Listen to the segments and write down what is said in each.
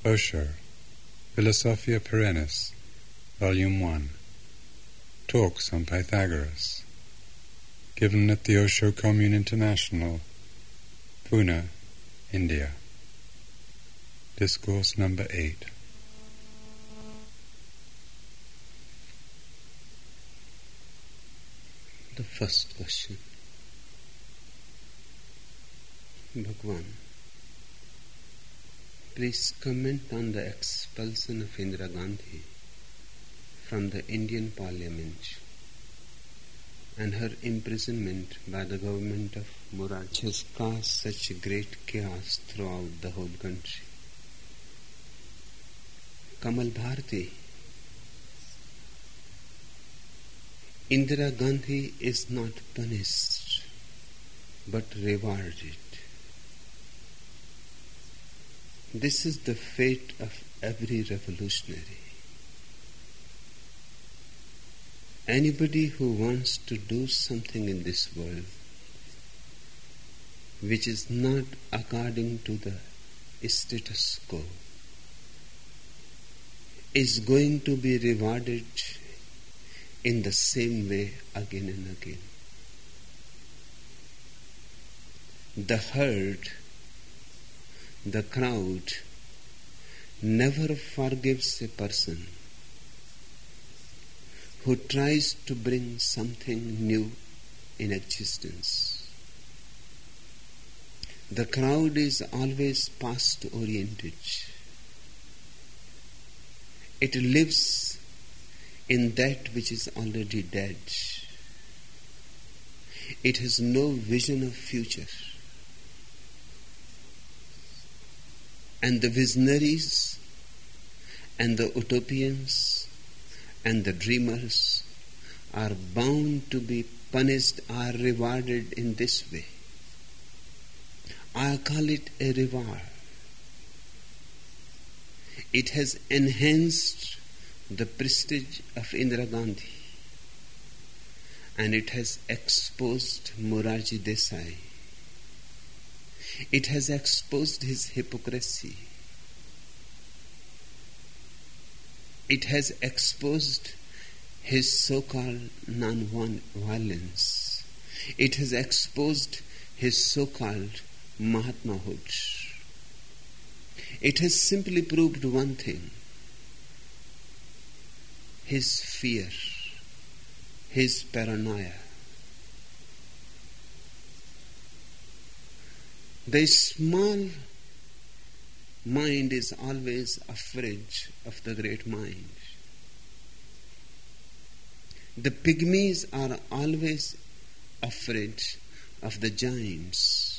Osho, Philosophia Perennis, Volume 1. Talks on Pythagoras. Given at the Osho Commune International, Pune, India. Discourse number 8. The first question. Bhagwan, please comment on the expulsion of Indira Gandhi from the Indian Parliament and her imprisonment by the government of Morarji has caused such great chaos throughout the whole country. Kamal Bharati, Indira Gandhi is not punished but rewarded. This is the fate of every revolutionary. Anybody who wants to do something in this world which is not according to the status quo is going to be rewarded in the same way again and again. The herd, the crowd, never forgives a person who tries to bring something new in existence. The crowd is always past oriented. It lives in that which is already dead. It has no vision of future. And the visionaries and the utopians and the dreamers are bound to be punished or rewarded in this way. I call it a reward. It has enhanced the prestige of Indira Gandhi, and it has exposed Morarji Desai. It has exposed his hypocrisy. It has exposed his so-called non-violence. It has exposed his so-called Mahatmahood. It has simply proved one thing: his fear, his paranoia. The small mind is always afraid of the great mind. The pygmies are always afraid of the giants.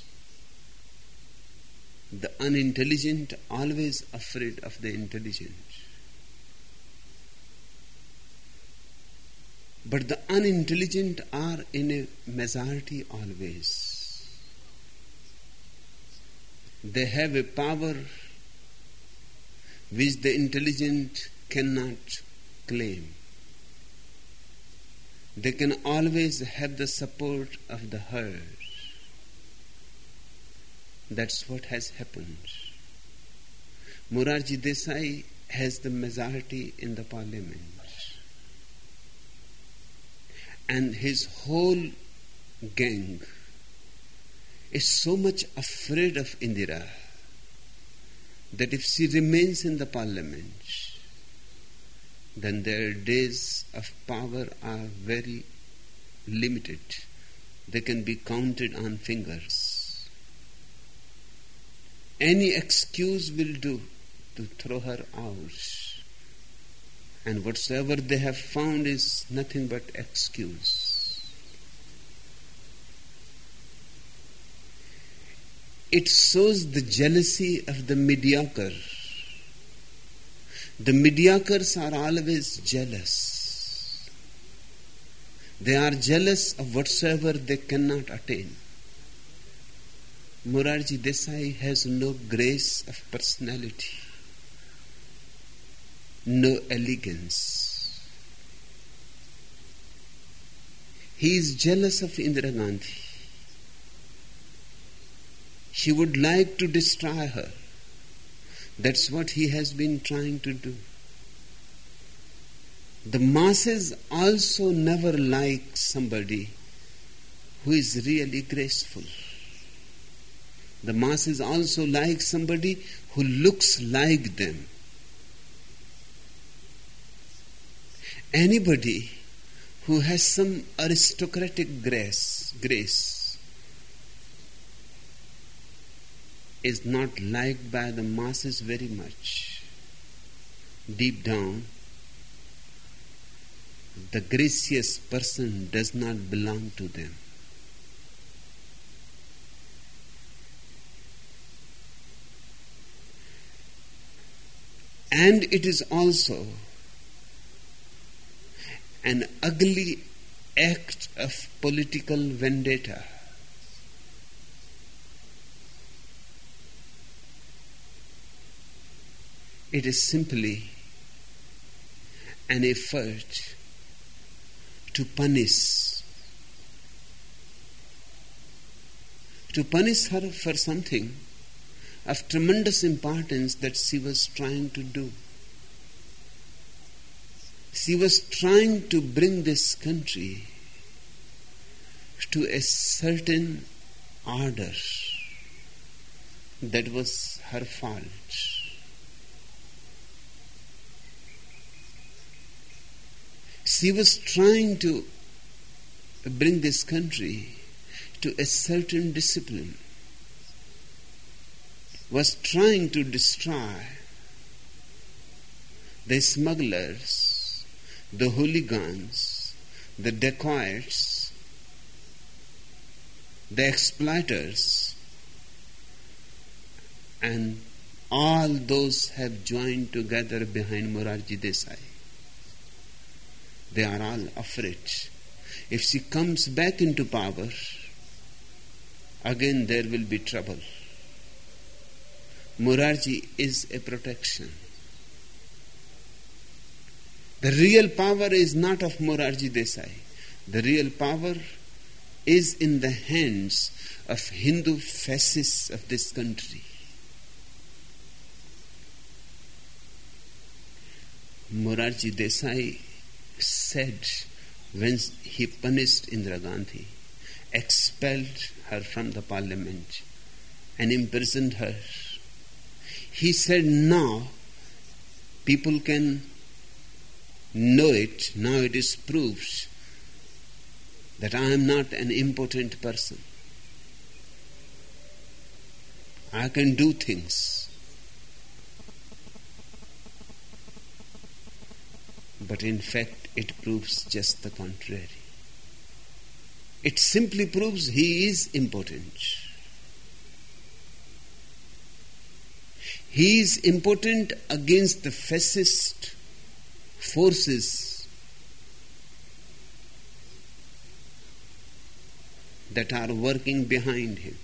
The unintelligent always afraid of the intelligent. But the unintelligent are in a majority always. They have a power which the intelligent cannot claim. They can always have the support of the herd. That's what has happened. Morarji Desai has the majority in the parliament. And his whole gang is so much afraid of Indira that if she remains in the parliament, then their days of power are very limited. They can be counted on fingers. Any excuse will do to throw her out. And whatsoever they have found is nothing but excuse. It shows the jealousy of the mediocre. The mediocres are always jealous. They are jealous of whatsoever they cannot attain. Morarji Desai has no grace of personality, no elegance. He is jealous of Indira Gandhi. He would like to destroy her. That's what he has been trying to do. The masses also never like somebody who is really graceful. The masses also like somebody who looks like them. Anybody who has some aristocratic grace is not liked by the masses very much. Deep down, the gracious person does not belong to them. And it is also an ugly act of political vendetta. It is simply an effort to punish her for something of tremendous importance that she was trying to do. She was trying to bring this country to a certain order. That was her fault. She was trying to bring this country to a certain discipline, was trying to destroy the smugglers, the hooligans, the dacoits, the exploiters, and all those have joined together behind Morarji Desai. They are all afraid. If she comes back into power, again there will be trouble. Morarji is a protection. The real power is not of Morarji Desai. The real power is in the hands of Hindu fascists of this country. Morarji Desai said when he punished Indira Gandhi, expelled her from the parliament and imprisoned her, he said, now people can know it, now it is proved that I am not an impotent person. I can do things. But in fact, it proves just the contrary. It simply proves he is impotent. He is impotent against the fascist forces that are working behind him.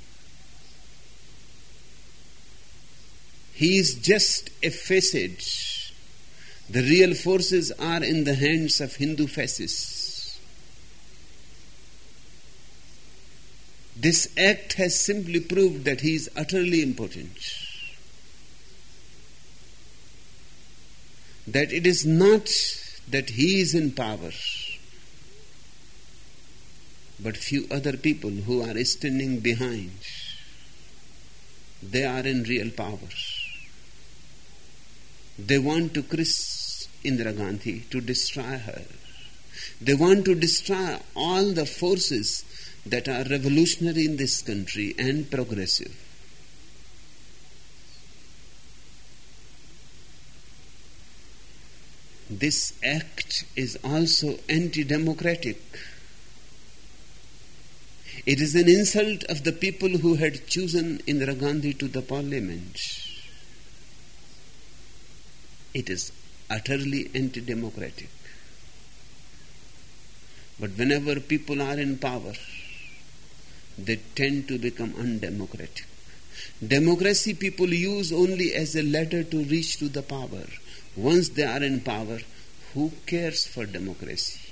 He is just a facade. The real forces are in the hands of Hindu fascists. This act has simply proved that he is utterly impotent. That it is not that he is in power, but few other people who are standing behind, they are in real power. They want to crush Indira Gandhi, to destroy her. They want to destroy all the forces that are revolutionary in this country and progressive. This act is also anti-democratic. It is an insult of the people who had chosen Indira Gandhi to the parliament. It is utterly anti-democratic. But whenever people are in power, they tend to become undemocratic. Democracy people use only as a ladder to reach to the power. Once they are in power, who cares for democracy?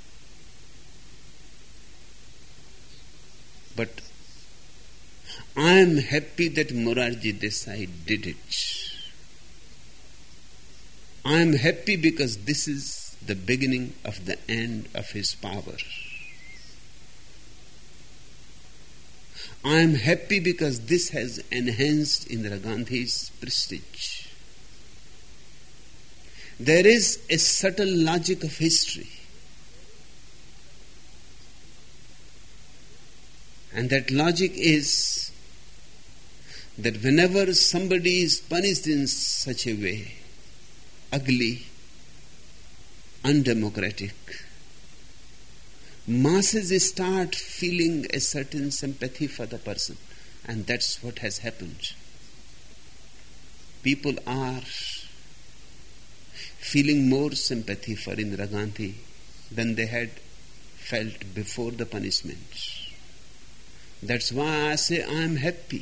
But I am happy that Morarji Desai did it. I am happy because this is the beginning of the end of his power. I am happy because this has enhanced Indira Gandhi's prestige. There is a subtle logic of history, and that logic is that whenever somebody is punished in such a way, ugly, undemocratic, masses start feeling a certain sympathy for the person, and that's what has happened. People are feeling more sympathy for Indira Gandhi than they had felt before the punishment. That's why I say I am happy.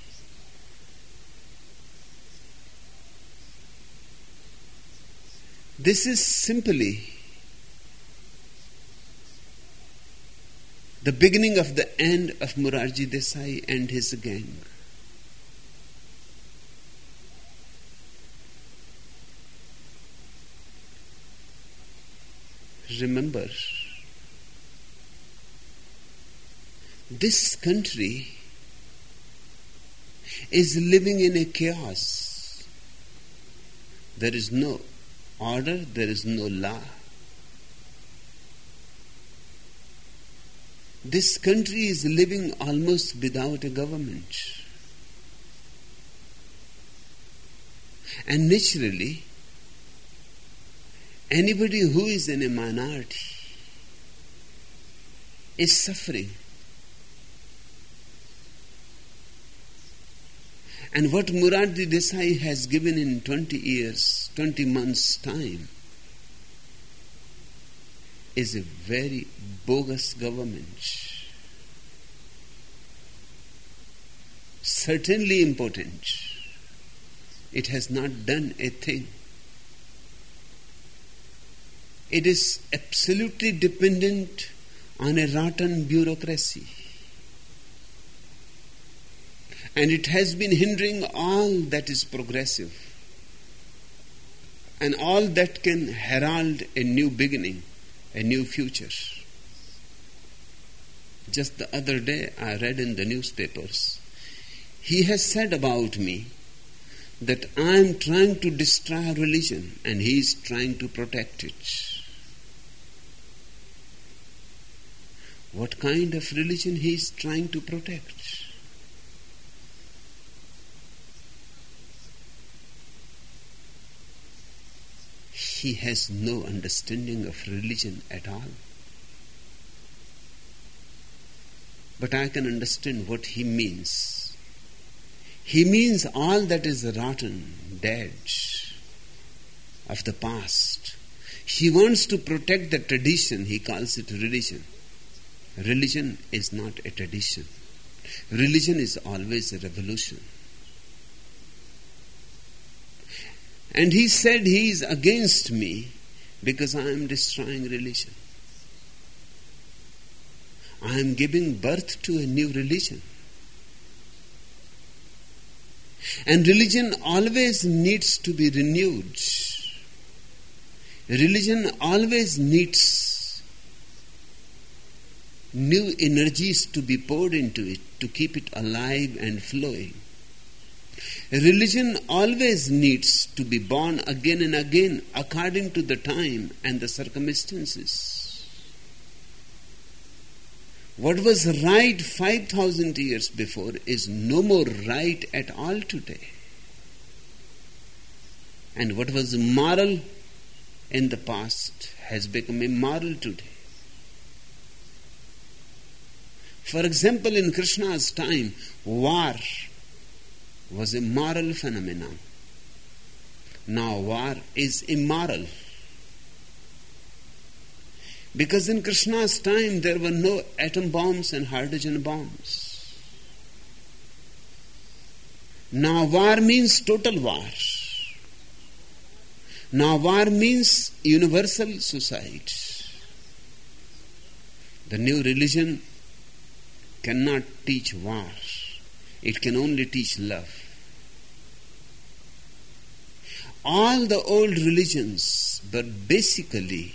This is simply the beginning of the end of Morarji Desai and his gang. Remember, this country is living in a chaos. There is no order, there is no law. This country is living almost without a government. And naturally, anybody who is in a minority is suffering. And what Morarji Desai has given in 20 years, 20 months' time, is a very bogus government. Certainly impotent. It has not done a thing. It is absolutely dependent on a rotten bureaucracy. And it has been hindering all that is progressive and all that can herald a new beginning, a new future. Just the other day I read in the newspapers, he has said about me that I am trying to destroy religion and he is trying to protect it. What kind of religion he is trying to protect? He has no understanding of religion at all. But I can understand what he means. He means all that is rotten, dead, of the past. He wants to protect the tradition. He calls it religion. Religion is not a tradition. Religion is always a revolution. And he said he is against me because I am destroying religion. I am giving birth to a new religion. And religion always needs to be renewed. Religion always needs new energies to be poured into it to keep it alive and flowing. Religion always needs to be born again and again according to the time and the circumstances. What was right 5,000 years before is no more right at all today. And what was moral in the past has become immoral today. For example, in Krishna's time, war was a moral phenomenon. Now war is immoral. Because in Krishna's time there were no atom bombs and hydrogen bombs. Now war means total war. Now war means universal suicide. The new religion cannot teach war. It can only teach love. all the old religions were basically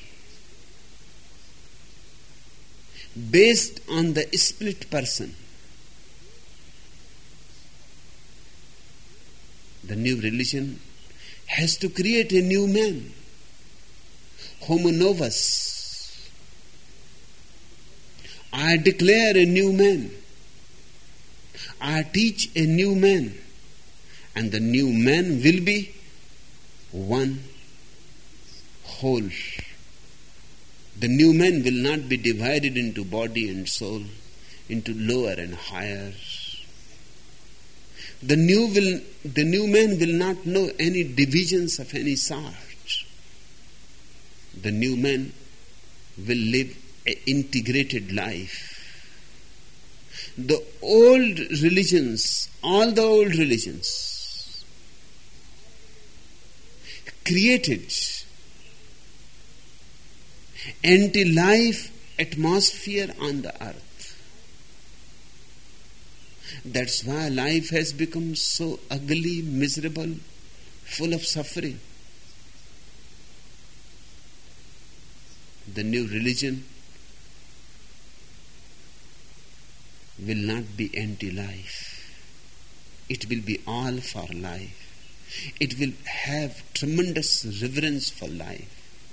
based on the split person. The new religion has to create a new man, homo novus. I declare a new man. I teach a new man. And the new man will be one whole. The new man will not be divided into body and soul, into lower and higher. The new man will not know any divisions of any sort. The new man will live an integrated life. The old religions, all the old religions, created anti-life atmosphere on the earth. That's why life has become so ugly, miserable, full of suffering. The new religion will not be anti-life. It will be all for life. It will have tremendous reverence for life.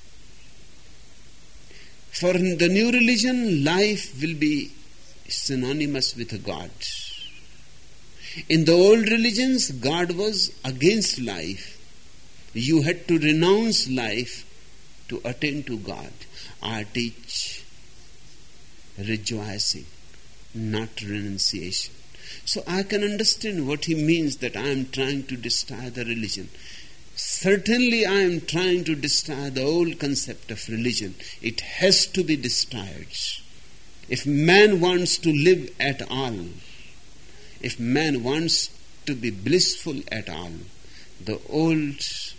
For the new religion, life will be synonymous with God. In the old religions, God was against life. You had to renounce life to attain to God. I teach rejoicing, not renunciation. So I can understand what he means that I am trying to destroy the religion. Certainly I am trying to destroy the old concept of religion. It has to be destroyed. If man wants to live at all, if man wants to be blissful at all, the old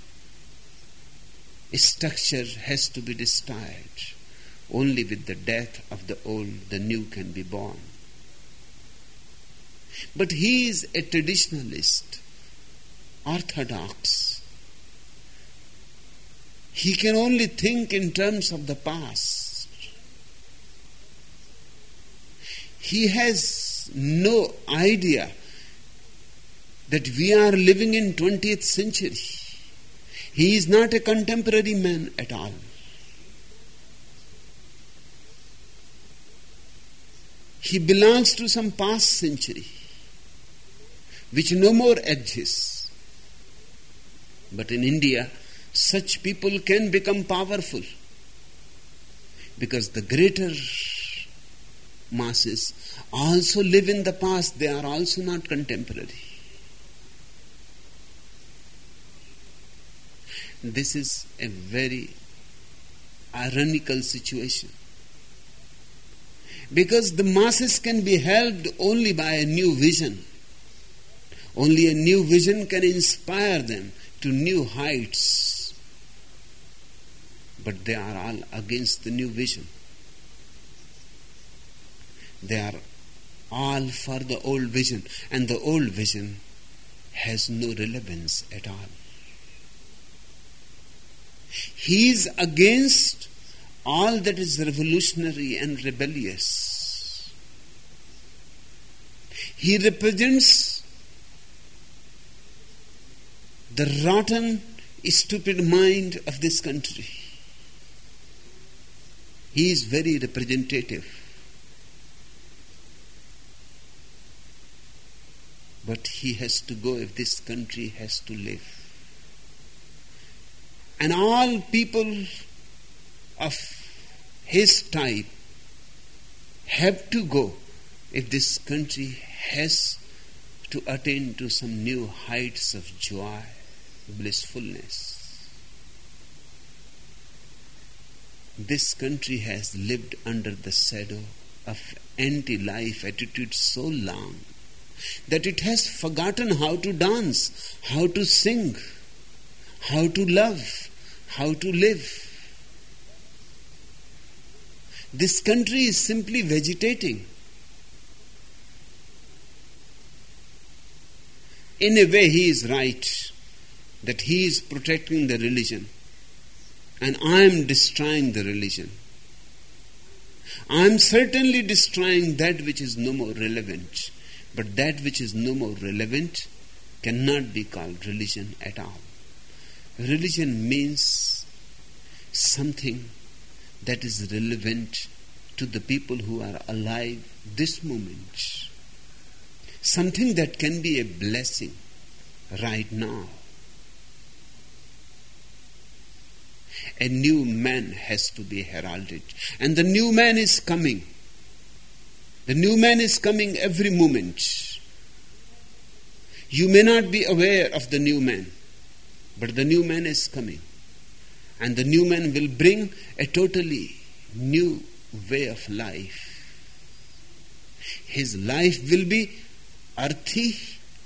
structure has to be destroyed. Only with the death of the old, the new can be born. But he is a traditionalist, orthodox. He can only think in terms of the past. He has no idea that we are living in 20th century. He is not a contemporary man at all. He belongs to some past century which no more exists. But in India, such people can become powerful because the greater masses also live in the past. They are also not contemporary. This is a very ironical situation, because the masses can be helped only by a new vision. Only a new vision can inspire them to new heights. But they are all against the new vision. They are all for the old vision, and the old vision has no relevance at all. He is against all that is revolutionary and rebellious. He represents the rotten, stupid mind of this country. He is very representative. But he has to go if this country has to live. And all people of his type have to go if this country has to attain to some new heights of joy, blissfulness. This country has lived under the shadow of anti-life attitude so long that it has forgotten how to dance, how to sing, how to love, how to live. This country is simply vegetating. In a way, he is right. that he is protecting the religion and I am destroying the religion. I am certainly destroying that which is no more relevant, but that which is no more relevant cannot be called religion at all. Religion means something that is relevant to the people who are alive this moment. Something that can be a blessing right now. A new man has to be heralded. And the new man is coming. The new man is coming every moment. You may not be aware of the new man, but the new man is coming. And the new man will bring a totally new way of life. His life will be earthy,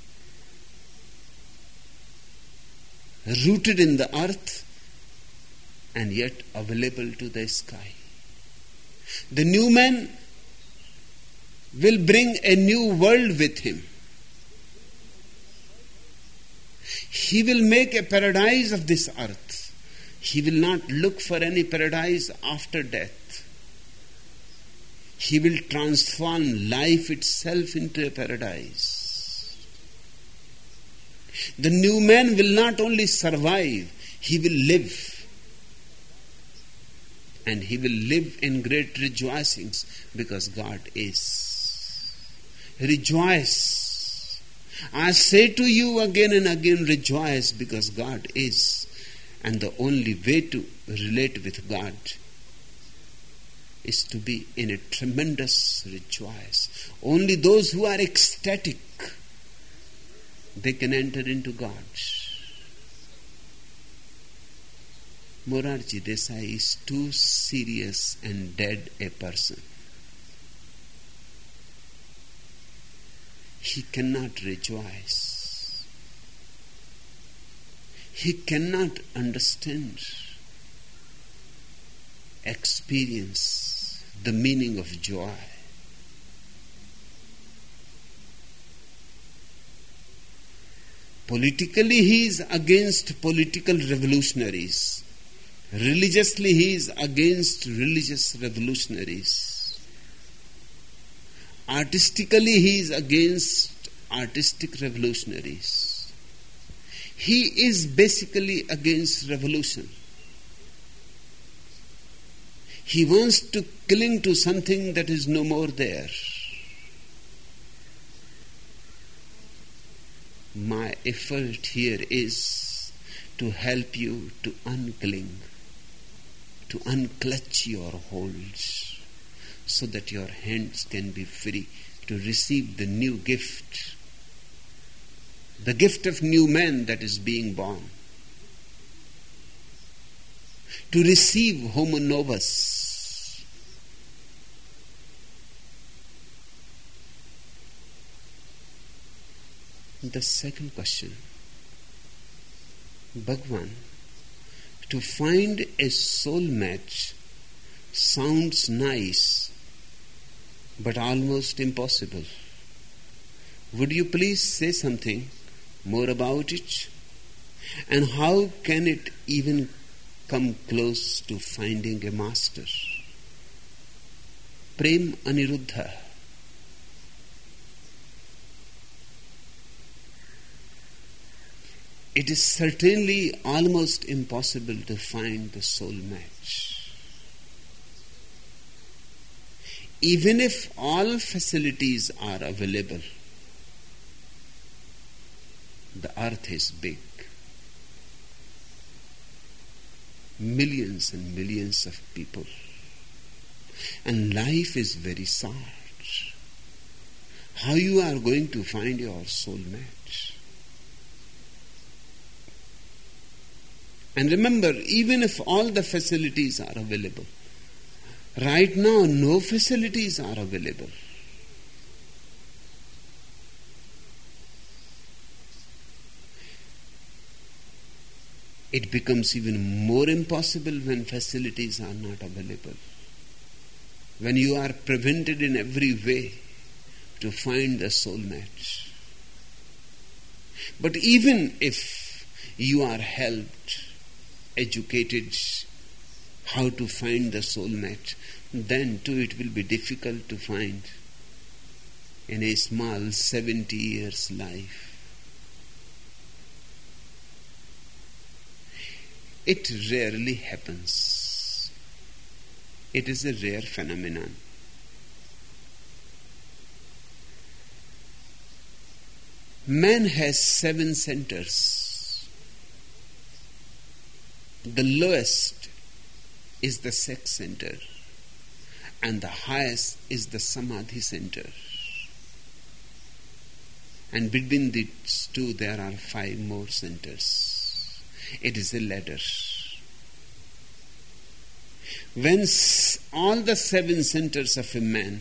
rooted in the earth, and yet available to the sky. The new man will bring a new world with him. He will make a paradise of this earth. He will not look for any paradise after death. He will transform life itself into a paradise. The new man will not only survive, he will live. And he will live in great rejoicings because God is. Rejoice. I say to you again and again, rejoice because God is. And the only way to relate with God is to be in a tremendous rejoice. Only those who are ecstatic, they can enter into God. Morarji Desai is too serious and dead a person. He cannot rejoice. He cannot understand, experience the meaning of joy. Politically, he is against political revolutionaries. Religiously, he is against religious revolutionaries. Artistically, he is against artistic revolutionaries. He is basically against revolution. He wants to cling to something that is no more there. My effort here is to help you to uncling, to unclutch your holds, so that your hands can be free to receive the new gift, the gift of new man that is being born, to receive homo novus. The second question, Bhagwan, to find a soul match sounds nice, but almost impossible. Would you please say something more about it? And how can it even come close to finding a master? Prem Aniruddha. It is certainly almost impossible to find the soul match. Even if all facilities are available, the earth is big. Millions and millions of people. And life is very sad. How you are going to find your soul match? And remember, even if all the facilities are available, right now no facilities are available. It becomes even more impossible when facilities are not available. When you are prevented in every way to find the soul match. But even if you are helped, educated how to find the soulmate, then too it will be difficult to find in a small 70 years life. It rarely happens. It is a rare phenomenon. Man has 7 centers. The lowest is the sex center, and the highest is the samadhi center. And between these two there are 5 more centers. It is a ladder. When all the 7 centers of a man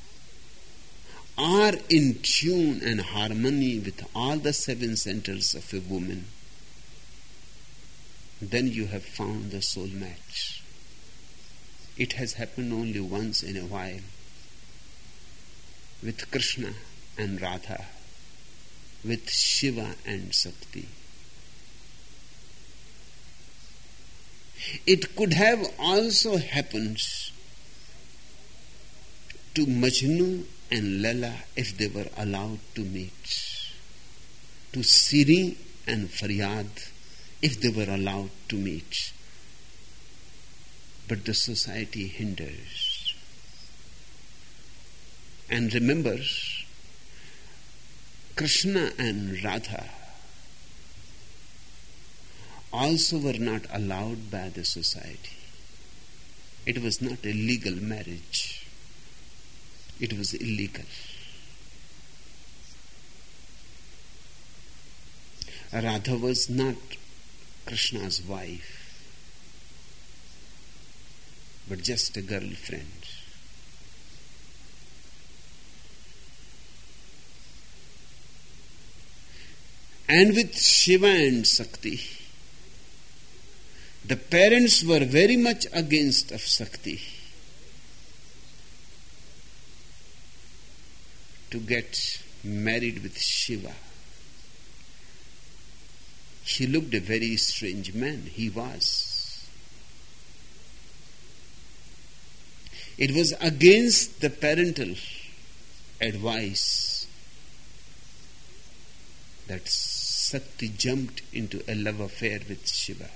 are in tune and harmony with all the 7 centers of a woman, then you have found the soul match. It has happened only once in a while with Krishna and Radha, with Shiva and Shakti. It could have also happened to Majnu and Lala if they were allowed to meet, to Siri and Faryad if they were allowed to meet. But the society hinders. And remember, Krishna and Radha also were not allowed by the society. It was not a legal marriage. It was illegal. Radha was not Krishna's wife, but just a girlfriend. And with Shiva and Shakti, the parents were very much against of Shakti to get married with Shiva. He looked a very strange man. He was. It was against the parental advice that Shakti jumped into a love affair with Shiva.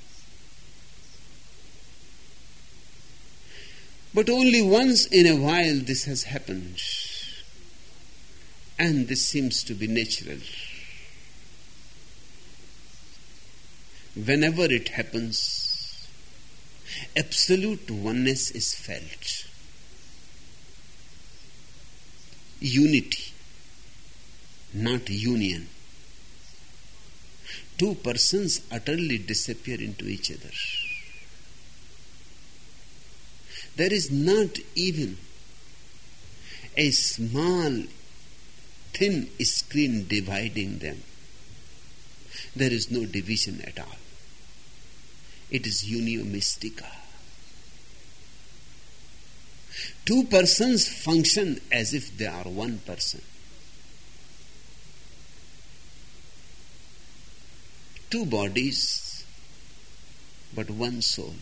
But only once in a while this has happened, and this seems to be natural. Whenever it happens, absolute oneness is felt. Unity, not union. 2 persons utterly disappear into each other. There is not even a small, thin screen dividing them. There is no division at all. It is unio mystica. 2 persons function as if they are 1 person. 2 bodies, but 1 soul.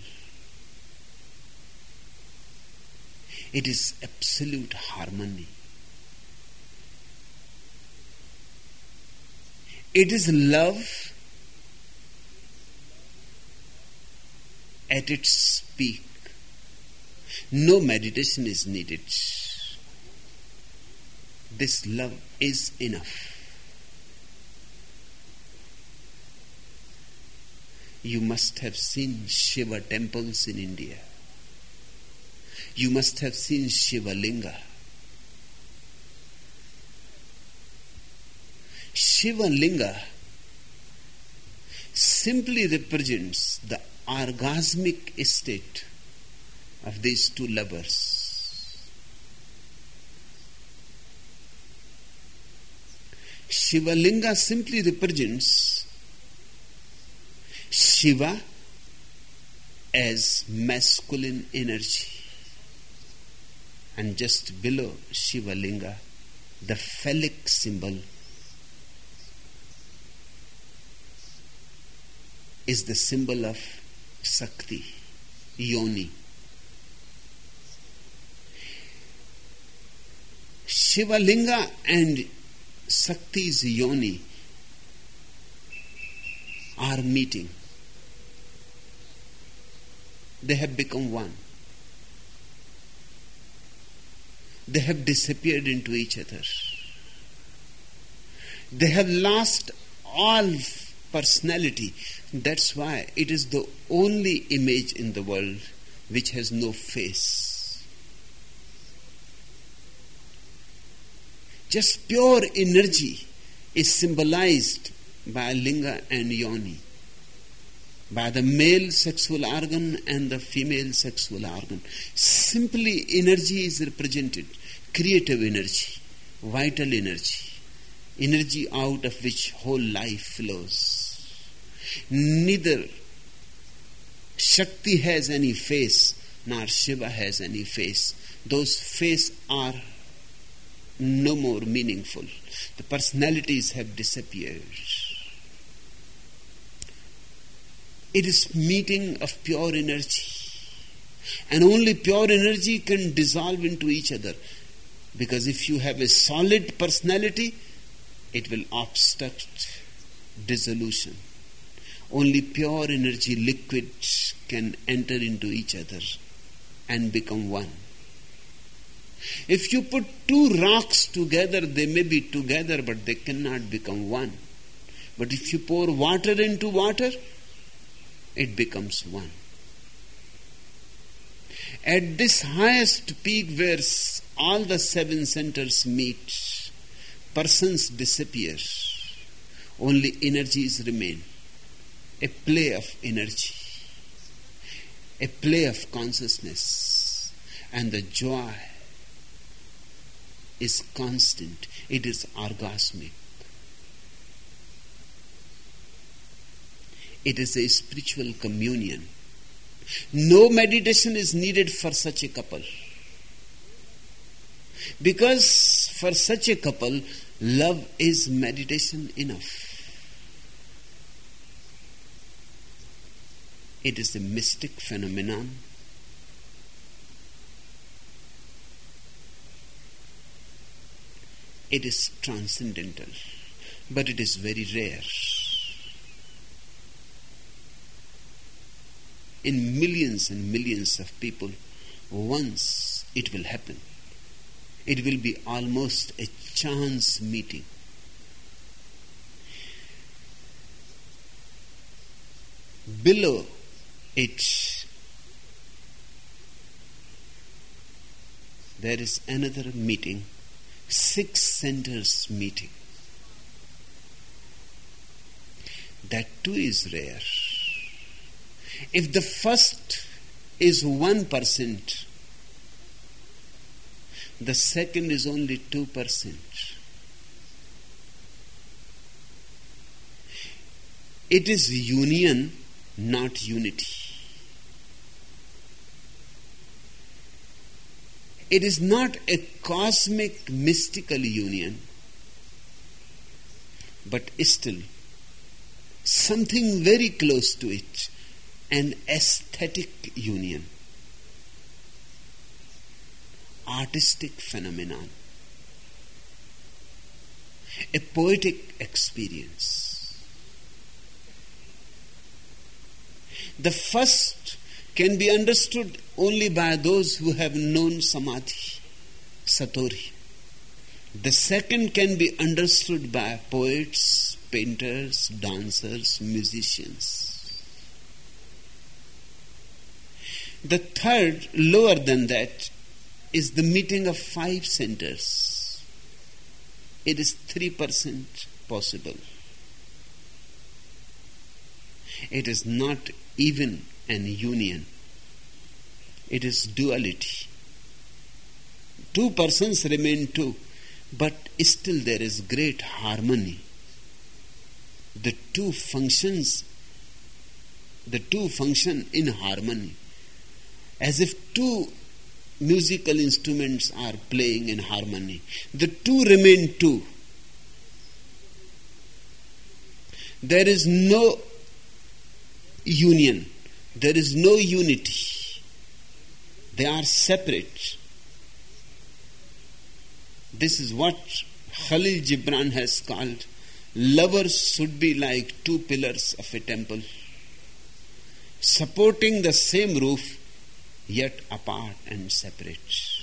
It is absolute harmony. It is love at its peak. No meditation is needed. This love is enough. You must have seen Shiva temples in India. You must have seen Shiva Linga. Shiva Linga simply represents the orgasmic state of these 2 lovers. Shiva Linga simply represents Shiva as masculine energy, and just below Shiva Linga, the phallic symbol is the symbol of Shakti, Yoni. Shiva Linga and Shakti's Yoni are meeting. They have become one. They have disappeared into each other. They have lost all personality. That's why it is the only image in the world which has no face. Just pure energy is symbolized by Linga and Yoni, by the male sexual organ and the female sexual organ. Simply energy is represented, creative energy, vital energy, energy out of which whole life flows. Neither Shakti has any face, nor Shiva has any face. Those faces are no more meaningful. The personalities have disappeared. It is meeting of pure energy. And only pure energy can dissolve into each other. Because if you have a solid personality, it will obstruct dissolution. Only pure energy, liquid, can enter into each other and become one. If you put two rocks together, they may be together, but they cannot become one. But if you pour water into water, it becomes one. At this highest peak where all the seven centers meet, persons disappear. Only energies remain. A play of energy, a play of consciousness, and the joy is constant. It is orgasmic. It is a spiritual communion. No meditation is needed for such a couple. Because for such a couple, love is meditation enough. It is a mystic phenomenon. It is transcendental, but it is very rare. In millions and millions of people, once it will happen. It will be almost a chance meeting. Below it, there is another meeting, 6 centers meeting. That too is rare. If the first is 1%, the second is only 2%. It is union, not unity. It is not a cosmic mystical union, but still something very close to it, an aesthetic union, artistic phenomenon, a poetic experience. The first can be understood only by those who have known Samadhi, Satori. The second can be understood by poets, painters, dancers, musicians. The third, lower than that, is the meeting of 5 centers. It is 3% possible. It is not even an union. It is duality. 2 persons remain 2, but still there is great harmony. The two function in harmony, as if 2 musical instruments are playing in harmony. The 2 remain 2. There is no union. There is no unity. They are separate. This is what Khalil Gibran has called, lovers should be like two pillars of a temple, supporting the same roof, yet apart and separate.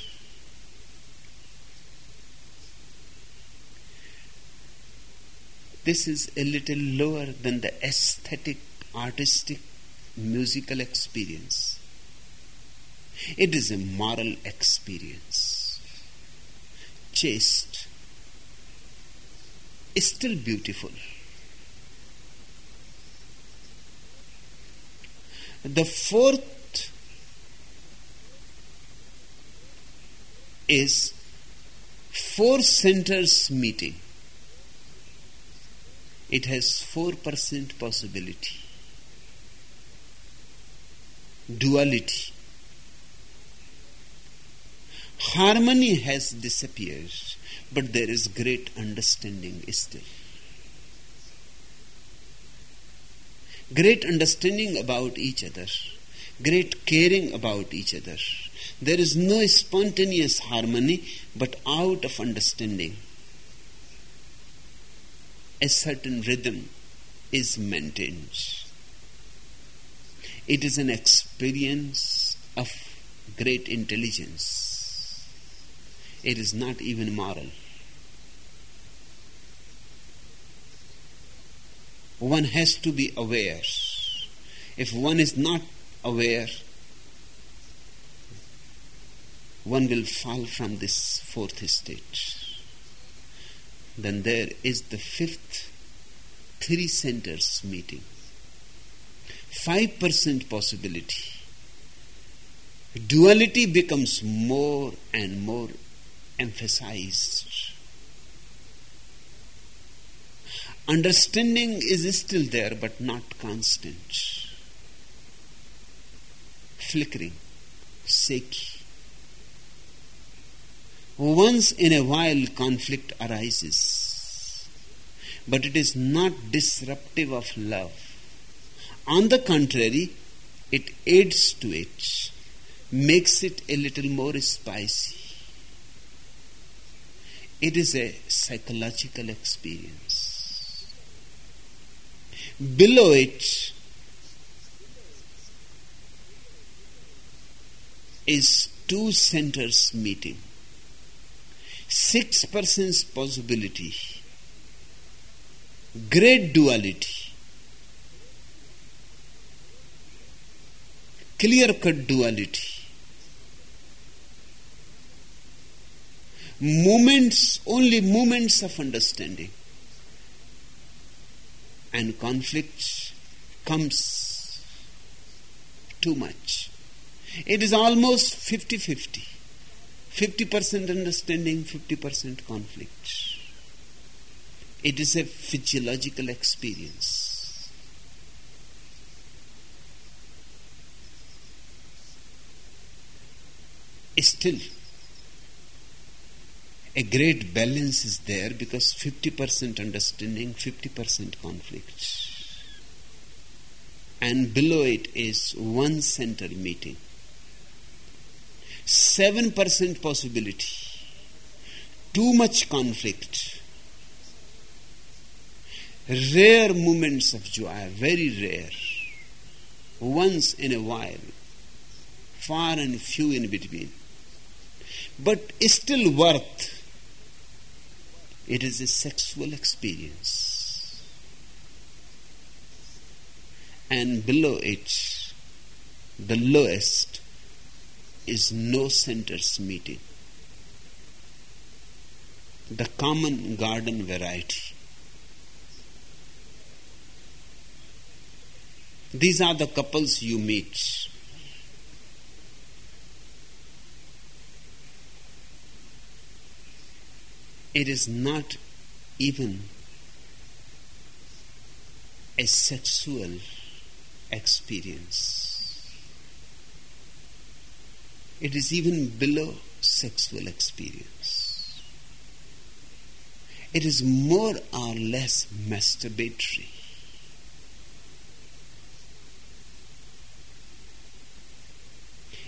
This is a little lower than the aesthetic, artistic, musical experience. It is a moral experience. Chaste, still beautiful. The fourth is four centers meeting. It has 4% possibility. Duality. Harmony has disappeared, but there is great understanding still. Great understanding about each other, great caring about each other. There is no spontaneous harmony, but out of understanding, a certain rhythm is maintained. It is an experience of great intelligence. It is not even moral. One has to be aware. If one is not aware, one will fall from this fourth state. Then there is the fifth, three centers meeting. 5% possibility. Duality becomes more and more emphasized. Understanding is still there, but not constant. Flickering, shaky. Once in a while conflict arises, but it is not disruptive of love. On the contrary, it adds to it, makes it a little more spicy. It is a psychological experience. Below it is two centers meeting. 6% possibility. Great duality. Clear-cut duality. Only moments of understanding. And conflict comes too much. It is almost 50-50. 50% understanding, 50% conflict. It is a physiological experience. Still, a great balance is there because 50% understanding, 50% conflict. And below it is one center meeting. 7% possibility. Too much conflict. Rare moments of joy, very rare. Once in a while. Far and few in between. But still worth. It is a sexual experience. And below it, the lowest, is no centers meeting. The common garden variety. These are the couples you meet. It is not even a sexual experience. It is even below sexual experience. It is more or less masturbatory.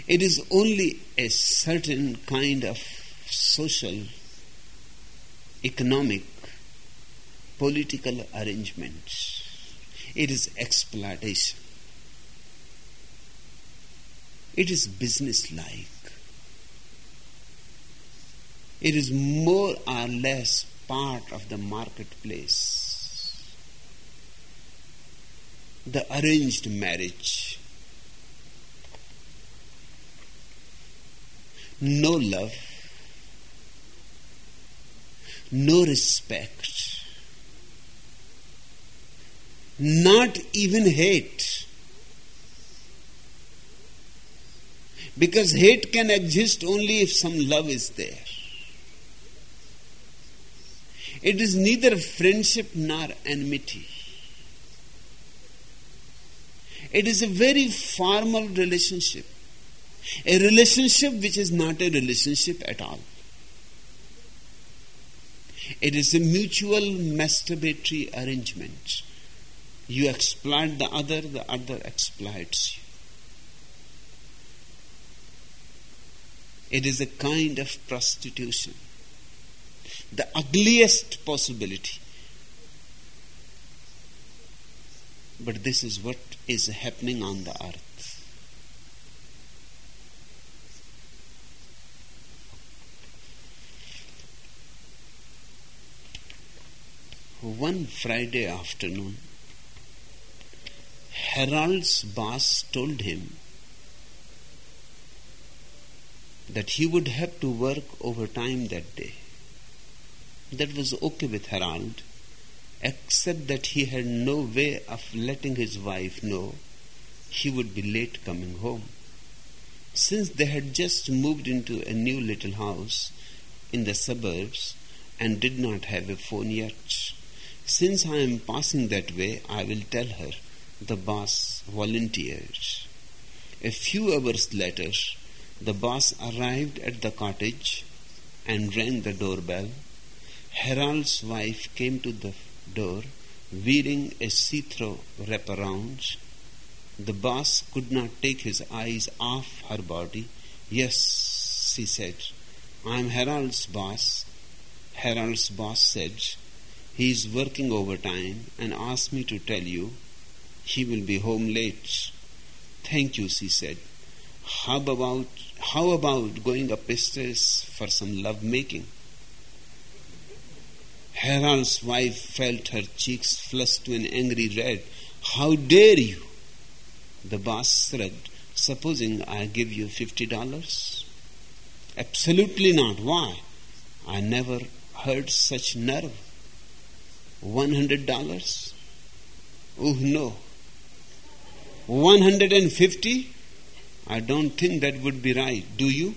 It is only a certain kind of social, economic, political arrangements. It is exploitation. It is business-like. It is more or less part of the marketplace. The arranged marriage. No love, no respect, not even hate. Because hate can exist only if some love is there. It is neither friendship nor enmity. It is a very formal relationship. A relationship which is not a relationship at all. It is a mutual masturbatory arrangement. You exploit the other exploits you. It is a kind of prostitution. The ugliest possibility. But this is what is happening on the earth. One Friday afternoon, Harold's boss told him that he would have to work overtime that day. That was okay with Harold, except that he had no way of letting his wife know he would be late coming home. Since they had just moved into a new little house in the suburbs and did not have a phone yet. Since I am passing that way, I will tell her, the boss volunteered. A few hours later, the boss arrived at the cottage and rang the doorbell. Harold's wife came to the door wearing a see-through wraparound. The boss could not take his eyes off her body. Yes, she said, I am Harold's boss. Harold's boss said, he is working overtime and asked me to tell you he will be home late. Thank you, she said. How about going upstairs for some love making? Harold's wife felt her cheeks flush to an angry red. How dare you? The boss shrugged. Supposing I give you $50? Absolutely not. Why? I never heard such nerve. $100? Oh no. 150? I don't think that would be right. Do you?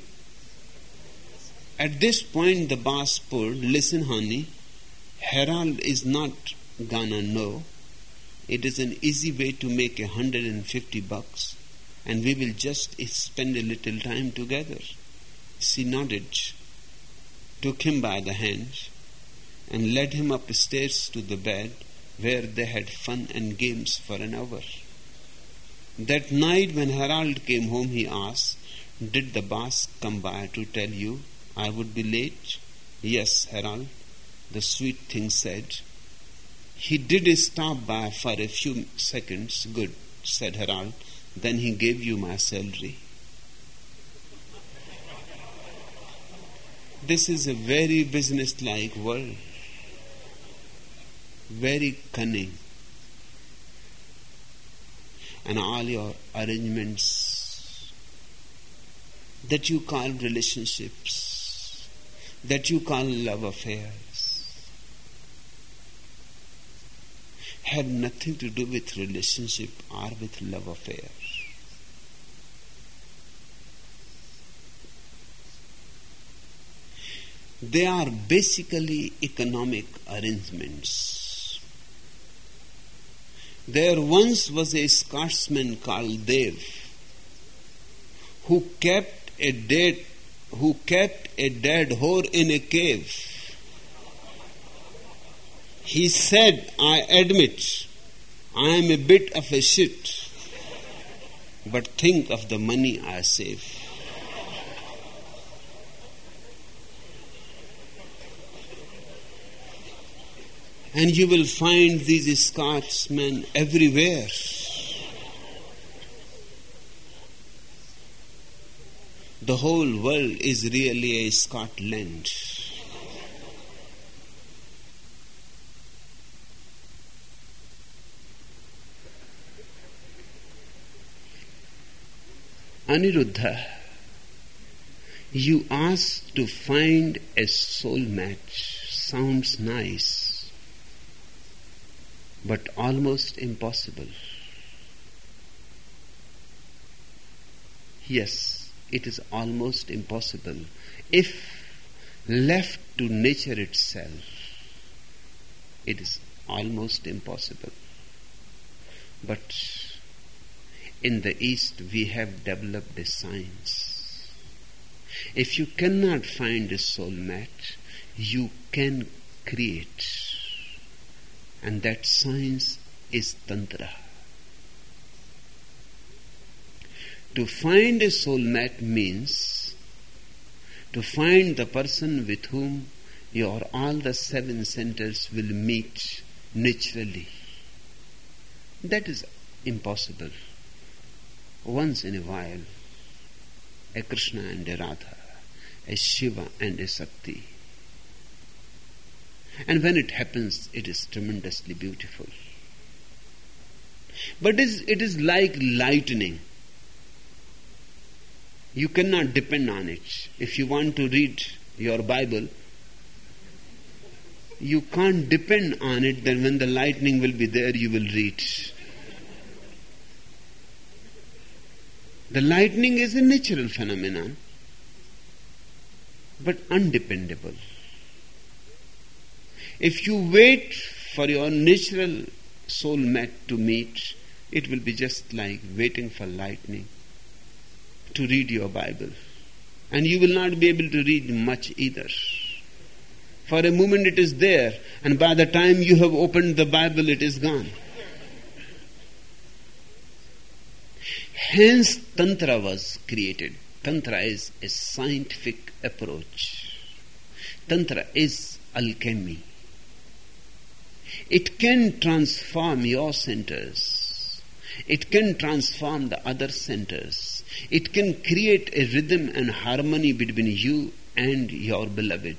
At this point the boss pulled, listen honey, Harold is not gonna know. It is an easy way to make $150 and we will just spend a little time together. She nodded, took him by the hand and led him upstairs to the bed where they had fun and games for an hour. That night when Harold came home, he asked, did the boss come by to tell you I would be late? Yes, Harold, the sweet thing said. He did stop by for a few seconds. Good, said Harold. Then he gave you my salary. This is a very business-like world. Very cunning. And all your arrangements that you call relationships, that you call love affairs, have nothing to do with relationship or with love affairs. They are basically economic arrangements. There once was a Scotsman called Dev who kept a dead whore in a cave. He said, I admit, I am a bit of a shit, but think of the money I save. And you will find these Scotsmen everywhere. The whole world is really a Scotland. Aniruddha, you ask to find a soulmate. Sounds nice, but almost impossible. Yes, it is almost impossible if left to nature itself. It is almost impossible. But in the East we have developed a science. If you cannot find a soulmate, you can create. And that science is Tantra. To find a soulmate means to find the person with whom your all the 7 centers will meet naturally. That is impossible. Once in a while, a Krishna and a Radha, a Shiva and a Sakti. And when it happens, it is tremendously beautiful. But it is like lightning. You cannot depend on it. If you want to read your Bible, you can't depend on it that when the lightning will be there, you will read. The lightning is a natural phenomenon, but undependable. If you wait for your natural soulmate to meet, it will be just like waiting for lightning to read your Bible. And you will not be able to read much either. For a moment it is there, and by the time you have opened the Bible, it is gone. Hence Tantra was created. Tantra is a scientific approach. Tantra is alchemy. It can transform your centers. It can transform the other centers. It can create a rhythm and harmony between you and your beloved.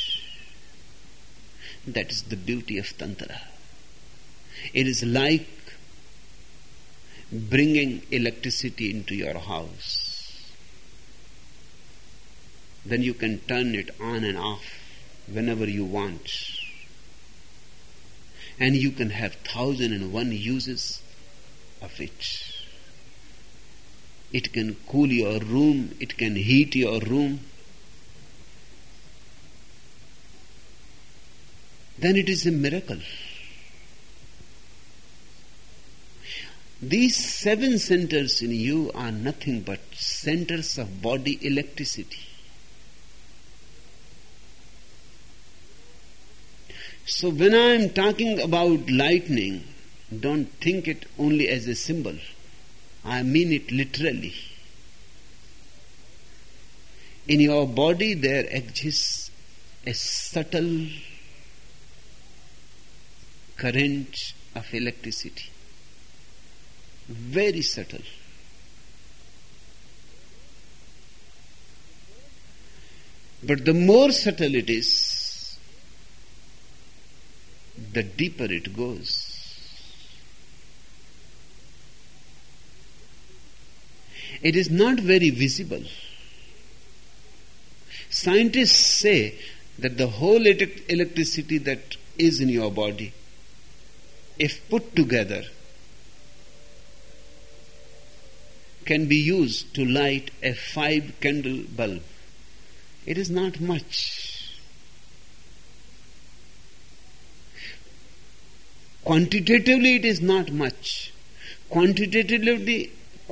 That is the beauty of Tantra. It is like bringing electricity into your house. Then you can turn it on and off whenever you want. And you can have 1,001 uses of it. It can cool your room, it can heat your room. Then it is a miracle. These 7 centers in you are nothing but centers of body electricity. So when I am talking about lightning, don't think it only as a symbol. I mean it literally. In your body there exists a subtle current of electricity. Very subtle. But the more subtle it is, the deeper it goes. It is not very visible. Scientists say that the whole electricity that is in your body, if put together, can be used to light a 5-candle bulb. It is not much. Quantitatively it is not much. Quantitatively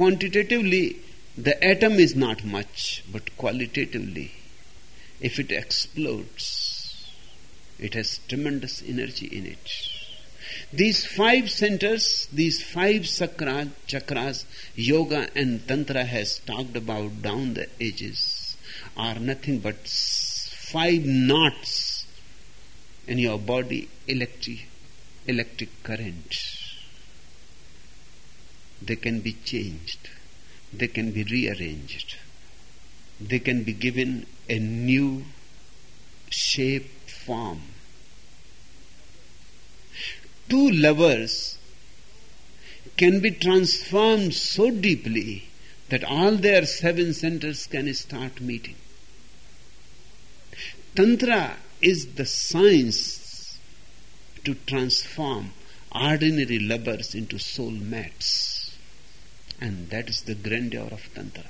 the atom is not much, but qualitatively, if it explodes, it has tremendous energy in it. These 5 centers, these 5 chakras, yoga and tantra has talked about down the ages, are nothing but 5 knots in your body electric currents. They can be changed. They can be rearranged. They can be given a new shape, form. Two lovers can be transformed so deeply that all their seven centers can start meeting. Tantra is the science to transform ordinary lovers into soulmates. And that is the grandeur of Tantra.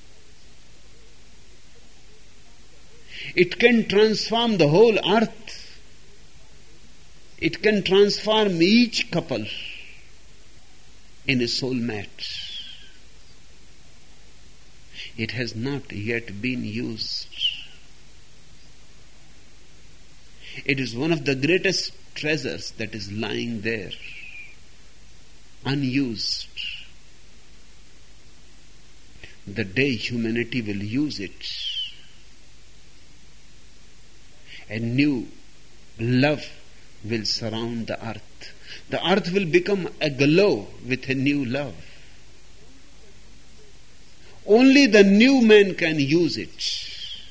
It can transform the whole earth. It can transform each couple in a soulmate. It has not yet been used. It is one of the greatest treasures that is lying there, unused. The day humanity will use it, a new love will surround the earth. The earth will become aglow with a new love. Only the new man can use it.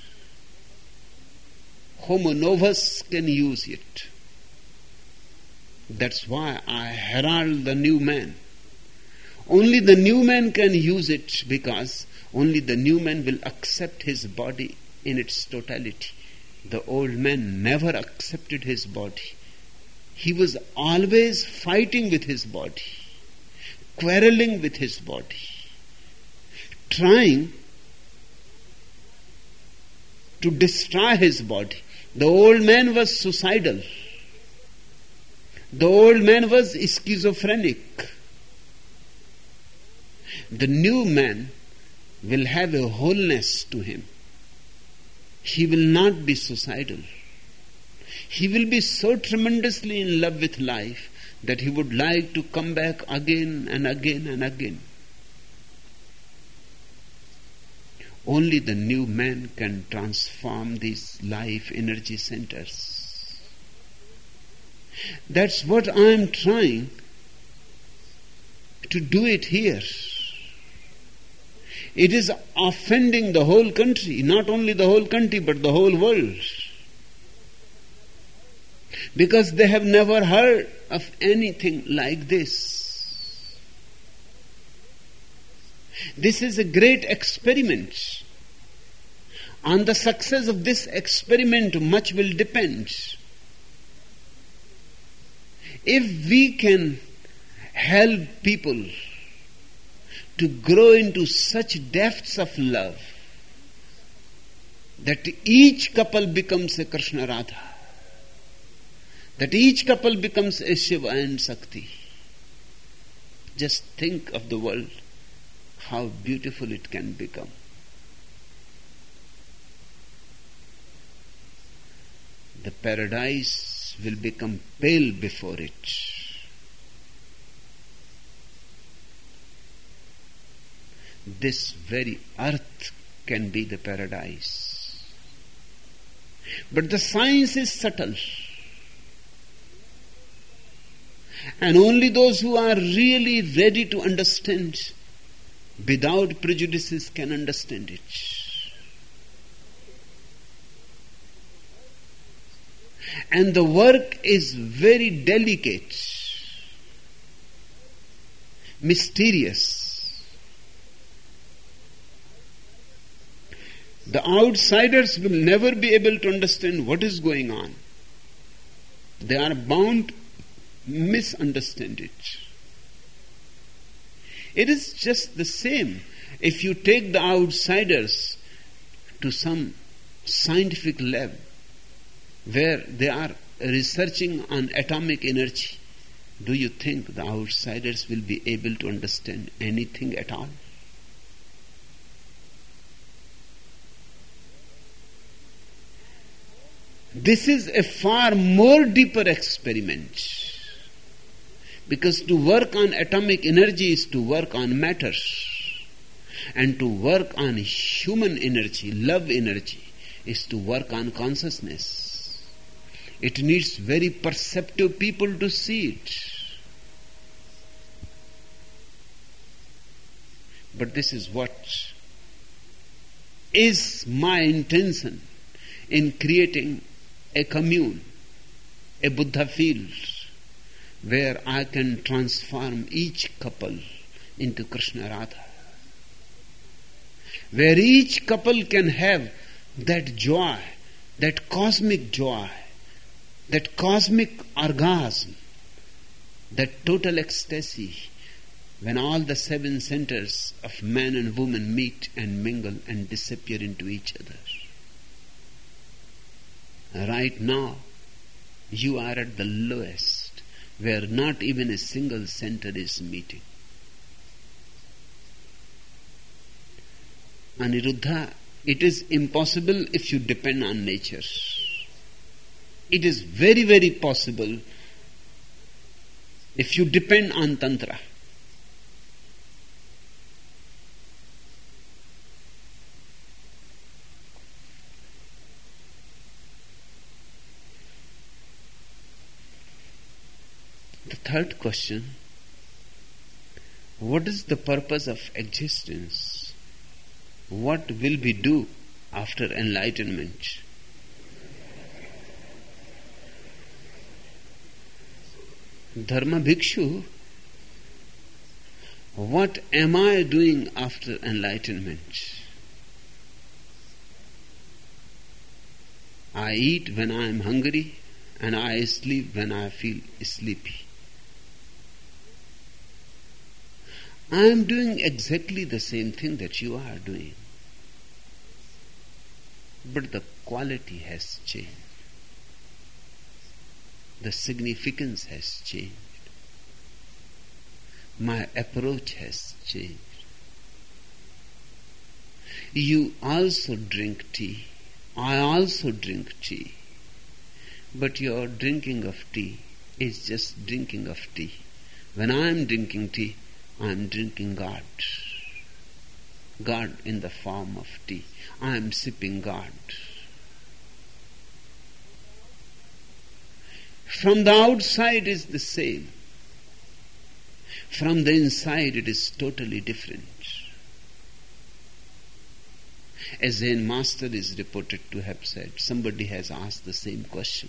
Homo novus can use it. That's why I herald the new man. Only the new man can use it, because only the new man will accept his body in its totality. The old man never accepted his body. He was always fighting with his body, quarreling with his body, trying to destroy his body. The old man was suicidal. The old man was schizophrenic. The new man will have a wholeness to him. He will not be suicidal. He will be so tremendously in love with life that he would like to come back again and again and again. Only the new man can transform these life energy centers. That's what I am trying to do it here. It is offending the whole country, not only the whole country but the whole world. Because they have never heard of anything like this. This is a great experiment. On the success of this experiment, much will depend. If we can help people to grow into such depths of love that each couple becomes a Krishna Radha, that each couple becomes a Shiva and Shakti, just think of the world, how beautiful it can become. The paradise will become pale before it. This very earth can be the paradise. But the science is subtle. And only those who are really ready to understand without prejudices can understand it. And the work is very delicate, mysterious. The outsiders will never be able to understand what is going on. They are bound to misunderstand it. It is just the same. If you take the outsiders to some scientific lab where they are researching on atomic energy, do you think the outsiders will be able to understand anything at all? This is a far more deeper experiment, because to work on atomic energy is to work on matter, and to work on human energy, love energy, is to work on consciousness. It needs very perceptive people to see it. But this is what is my intention in creating a commune, a Buddha field, where I can transform each couple into Krishna Radha. Where each couple can have that joy, that cosmic joy, that cosmic orgasm, that total ecstasy, when all the 7 centers of man and woman meet and mingle and disappear into each other. Right now, you are at the lowest, where not even a single center is meeting. Aniruddha, it is impossible if you depend on nature. It is very, very possible if you depend on Tantra. The third question, what is the purpose of existence? What will we do after enlightenment? Dharma Bhikshu, what am I doing after enlightenment? I eat when I am hungry and I sleep when I feel sleepy. I am doing exactly the same thing that you are doing. But the quality has changed. The significance has changed. My approach has changed. You also drink tea. I also drink tea. But your drinking of tea is just drinking of tea. When I am drinking tea, I am drinking God. God in the form of tea. I am sipping God. From the outside is the same. From the inside it is totally different. A Zen master is reported to have said, somebody has asked the same question,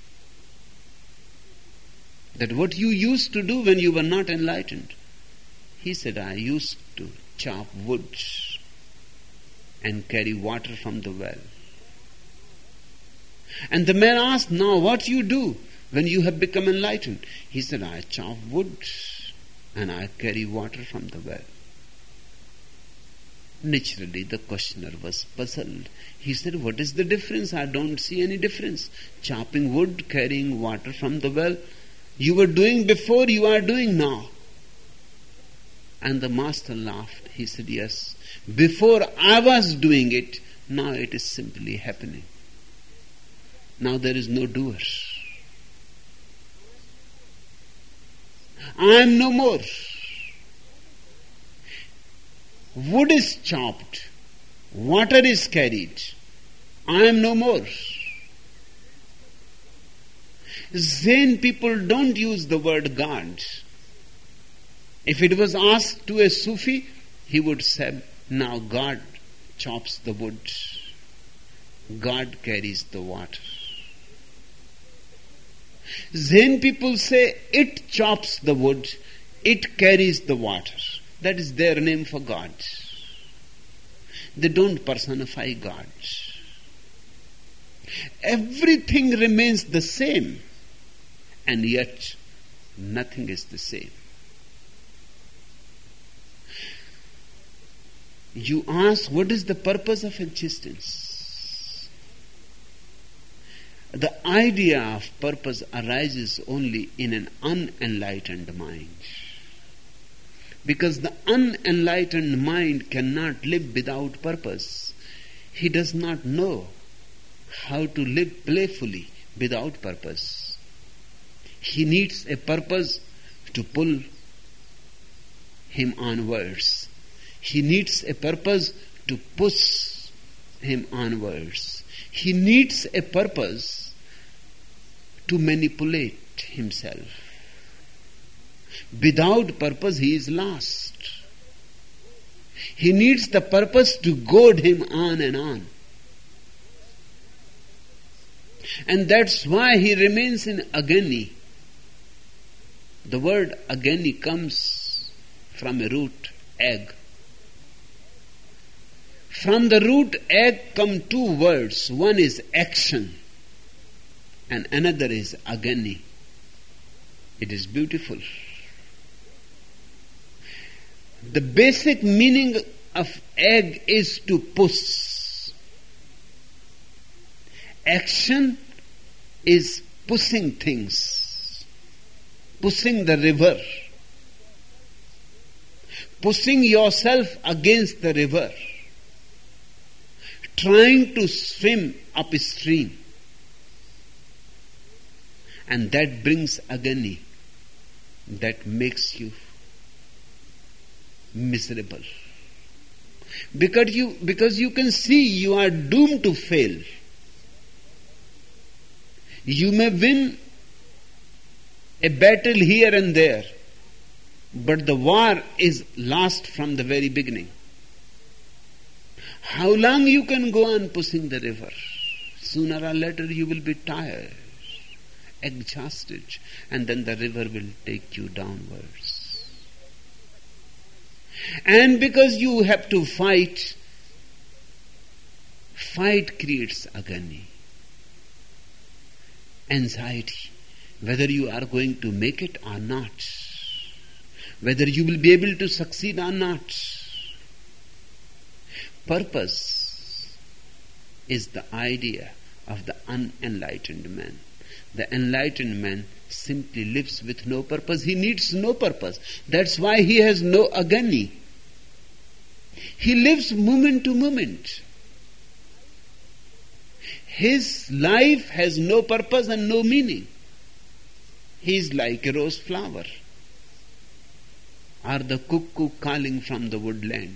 that what you used to do when you were not enlightened? He said, I used to chop wood and carry water from the well. And the man asked, now what you do when you have become enlightened? He said, I chop wood and I carry water from the well. Naturally, the questioner was puzzled. He said, what is the difference? I don't see any difference. Chopping wood, carrying water from the well. You were doing before, you are doing now. And the master laughed. He said, yes, before I was doing it, now it is simply happening. Now there is no doer. I am no more. Wood is chopped, water is carried. I am no more. Zen people don't use the word God. If it was asked to a Sufi, he would say, now God chops the wood, God carries the water. Zen people say, it chops the wood, it carries the water. That is their name for God. They don't personify God. Everything remains the same, and yet nothing is the same. You ask, what is the purpose of existence? The idea of purpose arises only in an unenlightened mind. Because the unenlightened mind cannot live without purpose. He does not know how to live playfully without purpose. He needs a purpose to pull him onwards. He needs a purpose to push him onwards. He needs a purpose to manipulate himself. Without purpose, he is lost. He needs the purpose to goad him on and on. And that's why he remains in agony. The word agony comes from a root, egg. From the root egg come two words. One is action and another is agony. It is beautiful. The basic meaning of egg is to push. Action is pushing things, pushing the river, pushing yourself against the river, trying to swim upstream. And that brings agony, that makes you miserable. Because you can see you are doomed to fail. You may win a battle here and there, but the war is lost from the very beginning. How long you can go on pushing the river? Sooner or later you will be tired, exhausted, and then the river will take you downwards. And because you have to fight creates agony, anxiety, whether you are going to make it or not, whether you will be able to succeed or not. Purpose is the idea of the unenlightened man. The enlightened man simply lives with no purpose. He needs no purpose. That's why he has no agony. He lives moment to moment. His life has no purpose and no meaning. He is like a rose flower, or the cuckoo calling from the woodland,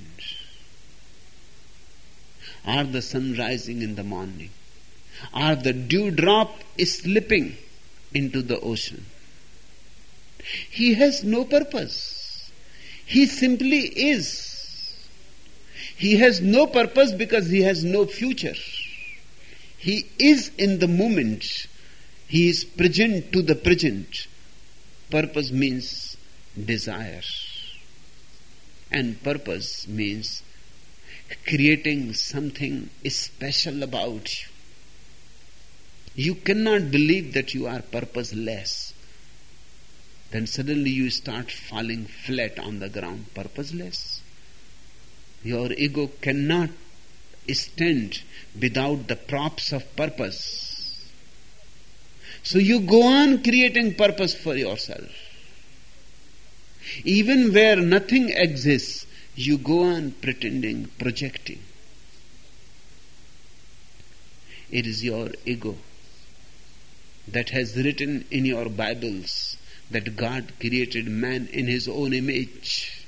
or the sun rising in the morning, or the dewdrop slipping into the ocean. He has no purpose. He simply is. He has no purpose because he has no future. He is in the moment. He is present to the present. Purpose means desire. And purpose means creating something special about you. You cannot believe that you are purposeless. Then suddenly you start falling flat on the ground, purposeless. Your ego cannot stand without the props of purpose. So you go on creating purpose for yourself. Even where nothing exists, you go on pretending, projecting. It is your ego that has written in your Bibles that God created man in His own image.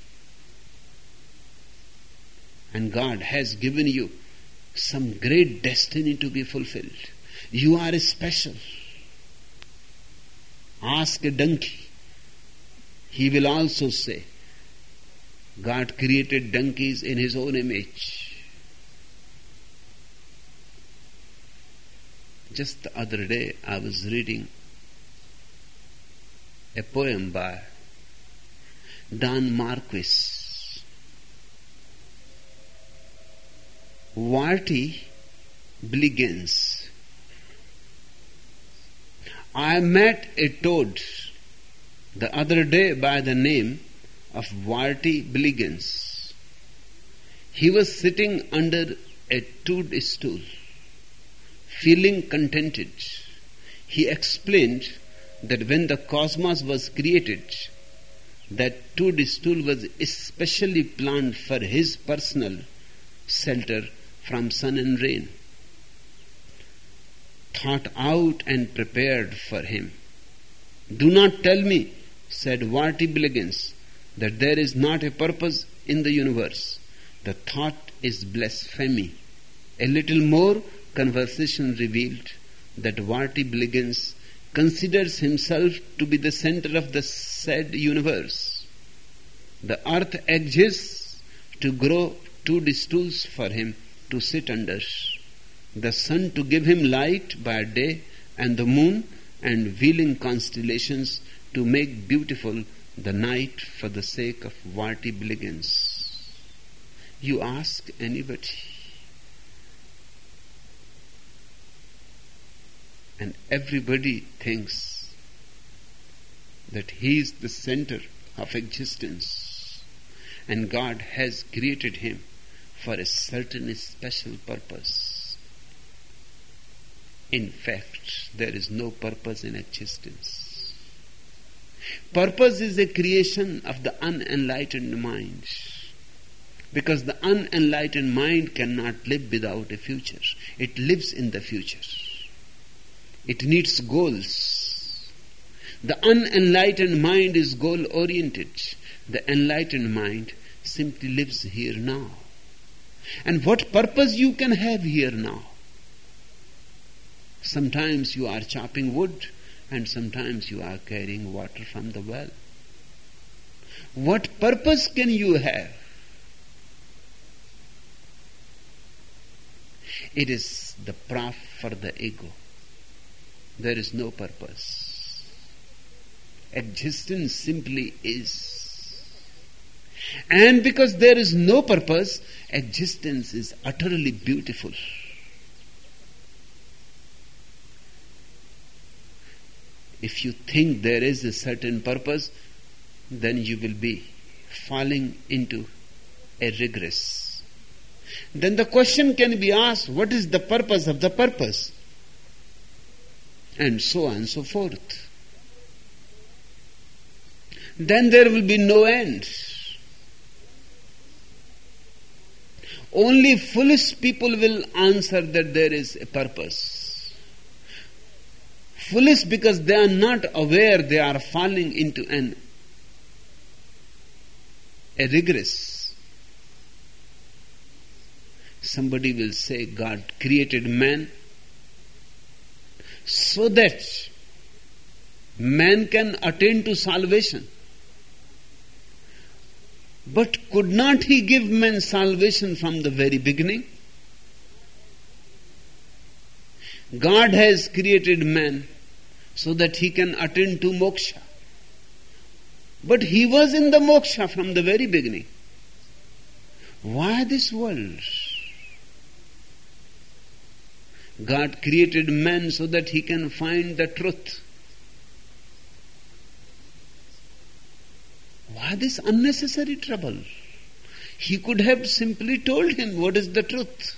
And God has given you some great destiny to be fulfilled. You are special. Ask a donkey. He will also say, God created donkeys in His own image. Just the other day, I was reading a poem by Don Marquis. Varty Bliggins. I met a toad the other day by the name of Varty Bliggins. He was sitting under a toadstool, feeling contented. He explained that when the cosmos was created, that toadstool was especially planned for his personal shelter from sun and rain, thought out and prepared for him. Do not tell me, said Varty Bliggins, that there is not a purpose in the universe. The thought is blasphemy. A little more conversation revealed that Varty Bliggins considers himself to be the center of the said universe. The earth exists to grow 2 stools for him to sit under, the sun to give him light by day, and the moon and wheeling constellations to make beautiful the night for the sake of what he begins. You ask anybody, and everybody thinks that he is the center of existence, and God has created him for a certain special purpose. In fact, there is no purpose in existence. Purpose is a creation of the unenlightened mind, because the unenlightened mind cannot live without a future. It lives in the future. It needs goals. The unenlightened mind is goal-oriented. The enlightened mind simply lives here now. And what purpose you can have here now? Sometimes you are chopping wood, and sometimes you are carrying water from the well. What purpose can you have? It is the prop for the ego. There is no purpose. Existence simply is. And because there is no purpose, existence is utterly beautiful. If you think there is a certain purpose, then you will be falling into a regress. Then the question can be asked, what is the purpose of the purpose? And so on and so forth. Then there will be no end. Only foolish people will answer that there is a purpose. Foolish because they are not aware they are falling into a regress. Somebody will say God created man so that man can attain to salvation. But could not he give man salvation from the very beginning? God has created man so that he can attain to moksha. But he was in the moksha from the very beginning. Why this world? God created man so that he can find the truth. Why this unnecessary trouble? He could have simply told him what is the truth.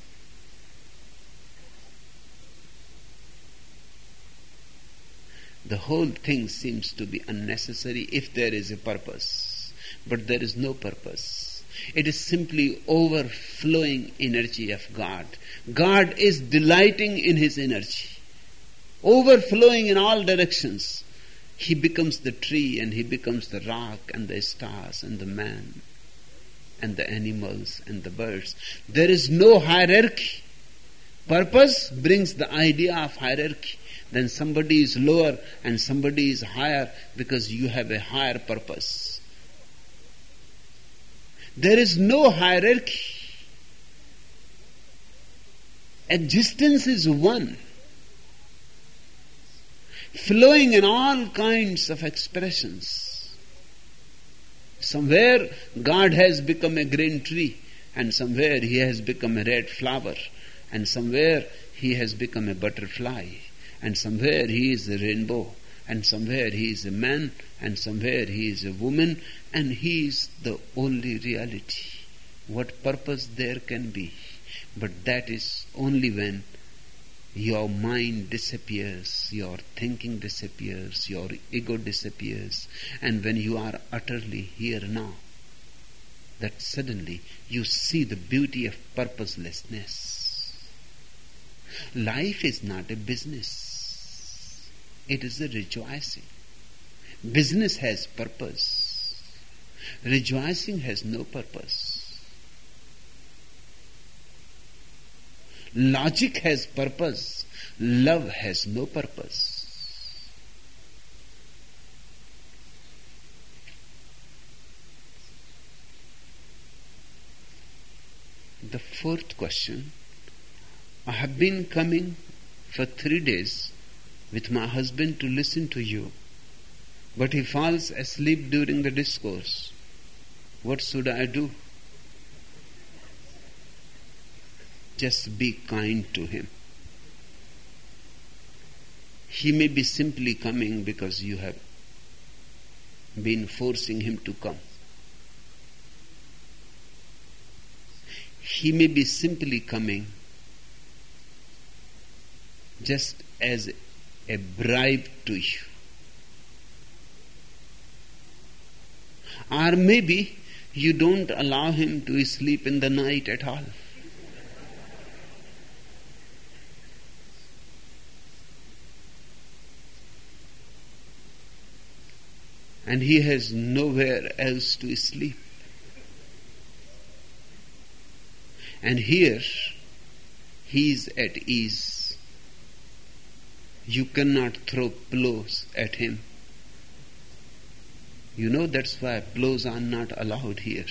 The whole thing seems to be unnecessary if there is a purpose. But there is no purpose. It is simply overflowing energy of God. God is delighting in his energy, overflowing in all directions. He becomes the tree, and he becomes the rock, and the stars, and the man, and the animals, and the birds. There is no hierarchy. Purpose brings the idea of hierarchy. Then somebody is lower and somebody is higher because you have a higher purpose. There is no hierarchy. Existence is one, flowing in all kinds of expressions. Somewhere God has become a green tree, and somewhere he has become a red flower, and somewhere he has become a butterfly, and somewhere he is a rainbow, and somewhere he is a man, and somewhere he is a woman, and he is the only reality. What purpose there can be? But that is only when your mind disappears, your thinking disappears, your ego disappears, and when you are utterly here now, that suddenly you see the beauty of purposelessness. Life is not a business. It is a rejoicing. Business has purpose. Rejoicing has no purpose. Logic has purpose. Love has no purpose. The fourth question, I have been coming for 3 days with my husband to listen to you, but he falls asleep during the discourse. What should I do? Just be kind to him. He may be simply coming because you have been forcing him to come. He may be simply coming just as a bribe to you. Or maybe you don't allow him to sleep in the night at all. And he has nowhere else to sleep. And here he is at ease. You cannot throw blows at him. You know that's why blows are not allowed here.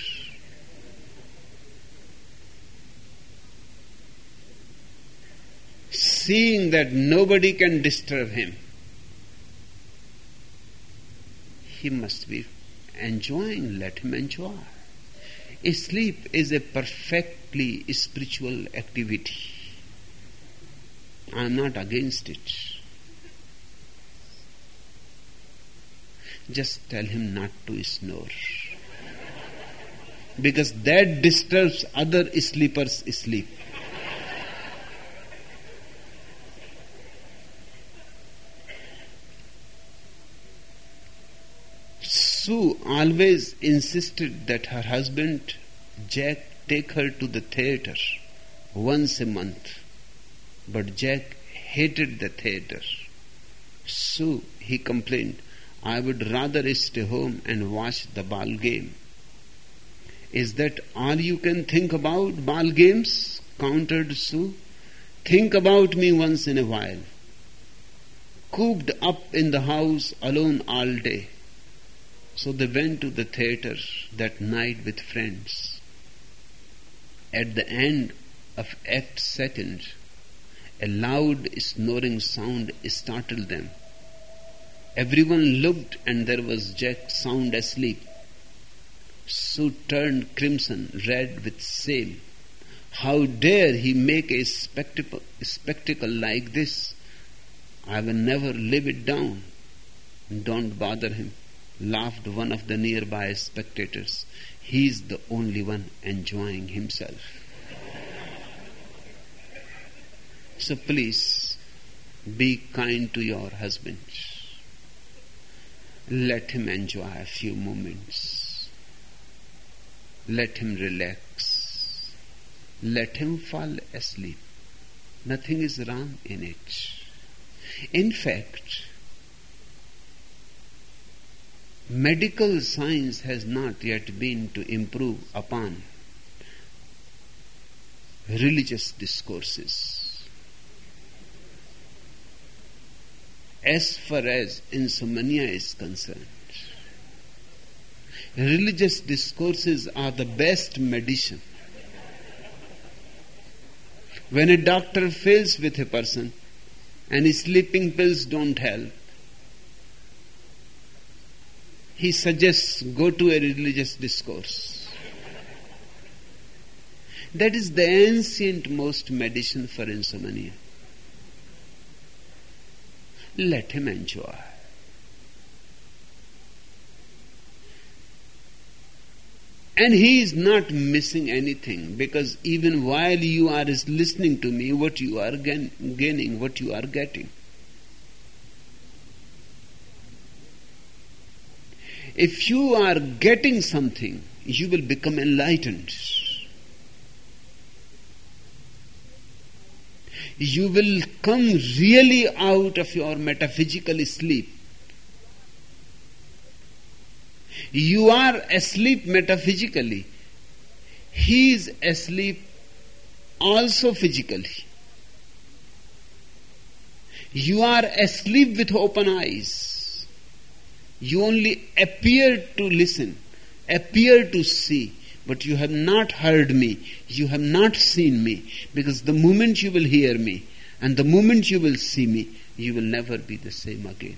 Seeing that nobody can disturb him, he must be enjoying. Let him enjoy. Sleep is a perfectly spiritual activity. I am not against it. Just tell him not to snore, because that disturbs other sleepers' sleep. Sue always insisted that her husband Jack take her to the theater once a month, but Jack hated the theater. Sue, he complained, I would rather stay home and watch the ball game. Is that all you can think about, ball games? Countered Sue. Think about me once in a while. Cooped up in the house alone all day. So they went to the theater that night with friends. At the end of Act Second, a loud snoring sound startled them. Everyone looked, and there was Jack sound asleep. Sue turned crimson red with shame. How dare he make a spectacle like this? I will never live it down. Don't bother him, laughed one of the nearby spectators. He is the only one enjoying himself. So please, be kind to your husband. Let him enjoy a few moments. Let him relax. Let him fall asleep. Nothing is wrong in it. In fact, medical science has not yet been to improve upon religious discourses. As far as insomnia is concerned, religious discourses are the best medicine. When a doctor fails with a person and sleeping pills don't help, he suggests go to a religious discourse. That is the ancient most medicine for insomnia. Let him enjoy. And he is not missing anything, because even while you are listening to me, what you are gaining, what you are getting. If you are getting something, you will become enlightened. You will come really out of your metaphysical sleep. You are asleep metaphysically. He is asleep also physically. You are asleep with open eyes. You only appear to listen, appear to see, but you have not heard me, you have not seen me, because the moment you will hear me and the moment you will see me, you will never be the same again.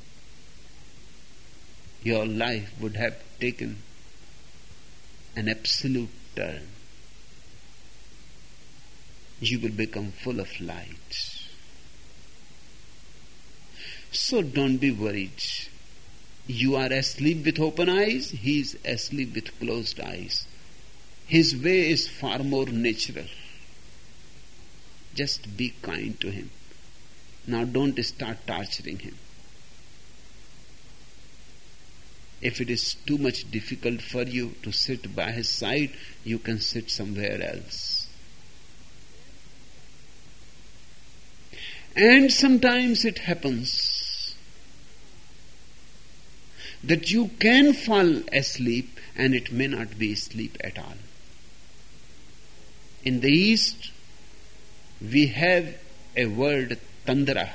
Your life would have taken an absolute turn. You will become full of light. So don't be worried. You are asleep with open eyes, he is asleep with closed eyes. His way is far more natural. Just be kind to him. Now don't start torturing him. If it is too much difficult for you to sit by his side, you can sit somewhere else. And sometimes it happens that you can fall asleep and it may not be sleep at all. In the East, we have a word, tandra.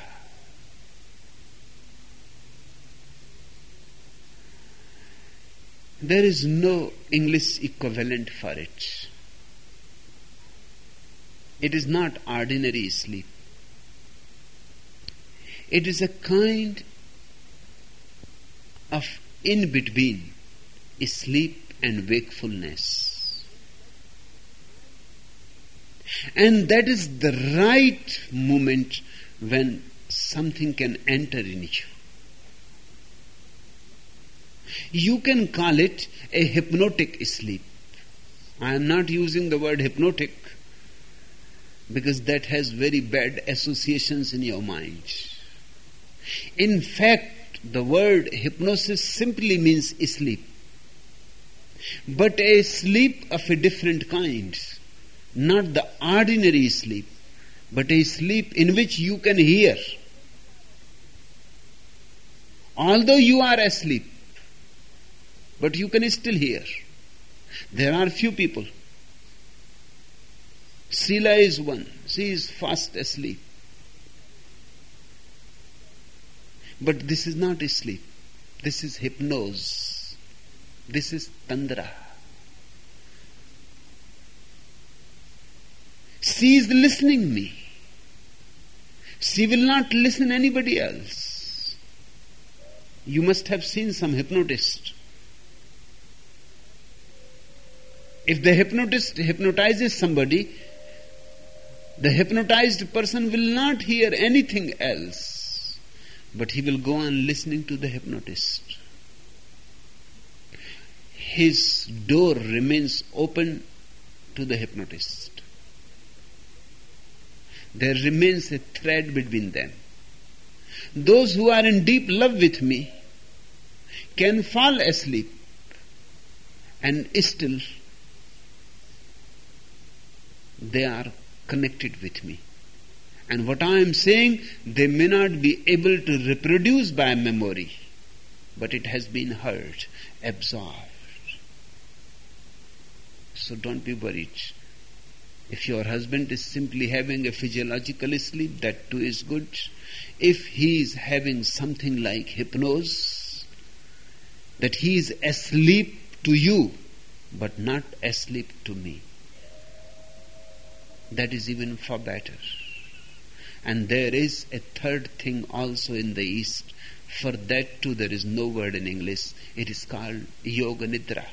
There is no English equivalent for it. It is not ordinary sleep. It is a kind of in-between sleep and wakefulness. And that is the right moment when something can enter in you. You can call it a hypnotic sleep. I am not using the word hypnotic because that has very bad associations in your mind. In fact, the word hypnosis simply means sleep. But a sleep of a different kind. Not the ordinary sleep, but a sleep in which you can hear. Although you are asleep, but you can still hear. There are few people. Sila is one. She is fast asleep. But this is not sleep. This is hypnosis. This is tandra. She is listening me. She will not listen anybody else. You must have seen some hypnotist. If the hypnotist hypnotizes somebody, the hypnotized person will not hear anything else, but he will go on listening to the hypnotist. His door remains open to the hypnotist. There remains a thread between them. Those who are in deep love with me can fall asleep and still they are connected with me. And what I am saying, they may not be able to reproduce by memory, but it has been heard, absorbed. So don't be worried. If your husband is simply having a physiological sleep, that too is good. If he is having something like hypnosis, that he is asleep to you, but not asleep to me, that is even far better. And there is a third thing also in the East. For that too there is no word in English. It is called Yoga Nidra.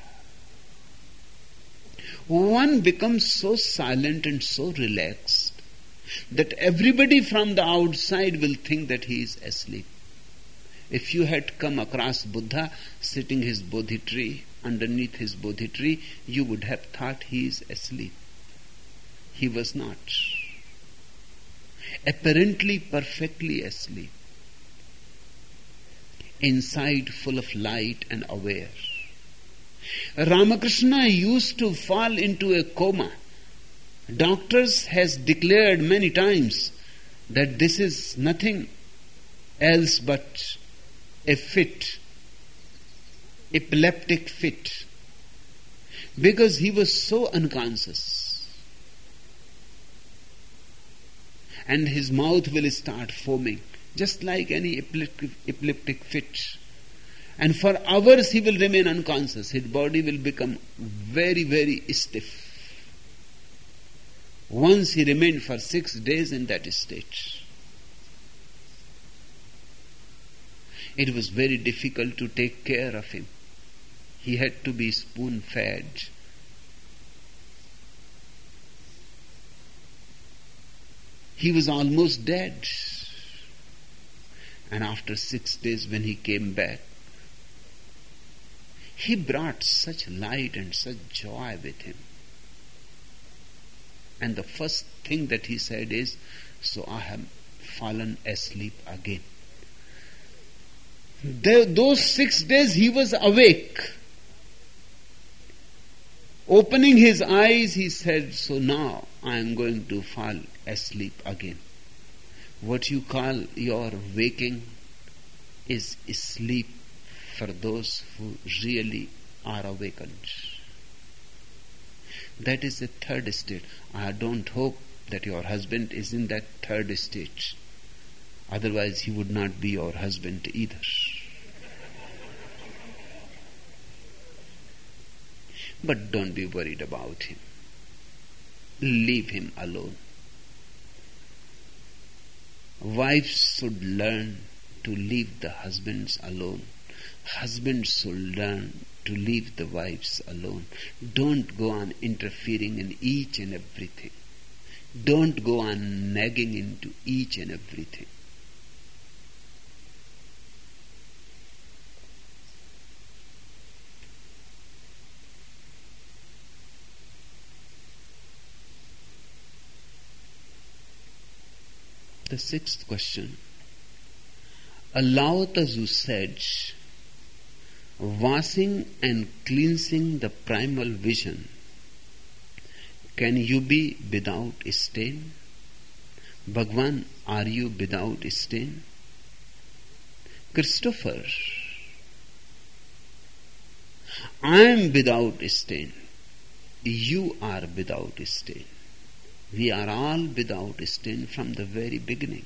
One becomes so silent and so relaxed that everybody from the outside will think that he is asleep. If you had come across Buddha sitting his Bodhi tree, underneath his Bodhi tree, you would have thought he is asleep. He was not. Apparently perfectly asleep. Inside full of light and aware. Ramakrishna used to fall into a coma. Doctors has declared many times that this is nothing else but a fit, epileptic fit, because he was so unconscious. And his mouth will start foaming, just like any epileptic fit. And for hours he will remain unconscious. His body will become very, very stiff. Once he remained for 6 days in that state. It was very difficult to take care of him. He had to be spoon-fed. He was almost dead. And after 6 days when he came back, he brought such light and such joy with him. And the first thing that he said is, "So I have fallen asleep again." Those 6 days he was awake. Opening his eyes, he said, "So now I am going to fall asleep again." What you call your waking is sleep for those who really are awakened. That is the third state. I don't hope that your husband is in that third state. Otherwise he would not be your husband either. But don't be worried about him. Leave him alone. Wives should learn to leave the husbands alone. Husbands should learn to leave the wives alone. Don't go on interfering in each and everything. Don't go on nagging into each and everything. The 6th question. Lao Tzu said, washing and cleansing the primal vision, can you be without stain? Bhagwan, are you without stain? Christopher, I am without stain. You are without stain. We are all without stain from the very beginning.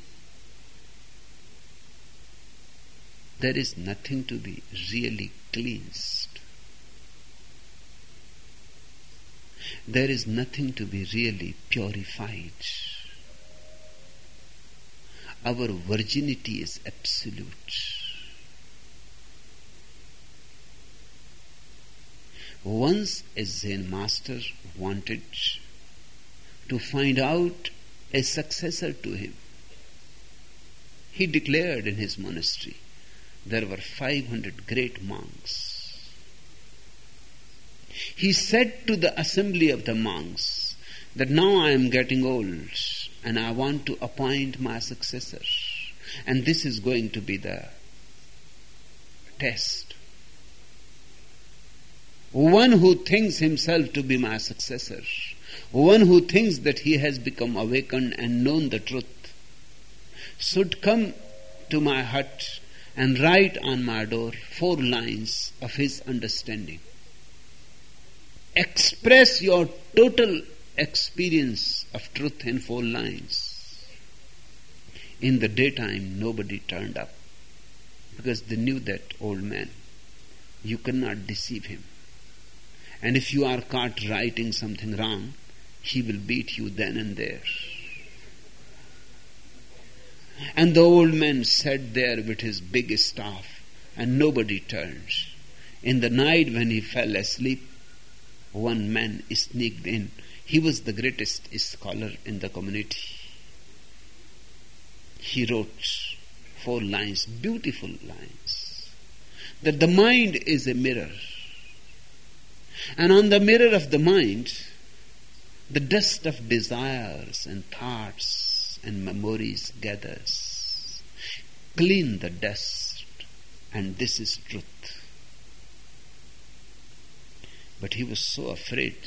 There is nothing to be really cleansed. There is nothing to be really purified. Our virginity is absolute. Once a Zen master wanted to find out a successor to him. He declared in his monastery there were 500 great monks. He said to the assembly of the monks that now I am getting old and I want to appoint my successor, and this is going to be the test. One who thinks himself to be my successor, one who thinks that he has become awakened and known the truth, should come to my hut and write on my door 4 lines of his understanding. Express your total experience of truth in 4 lines. In the daytime, nobody turned up because they knew that old man. You cannot deceive him. And if you are caught writing something wrong, he will beat you then and there. And the old man sat there with his big staff, and nobody turned. In the night when he fell asleep, one man sneaked in. He was the greatest scholar in the community. He wrote 4 lines, beautiful lines, that the mind is a mirror. And on the mirror of the mind, the dust of desires and thoughts and memories gathers. Clean the dust, and this is truth. But he was so afraid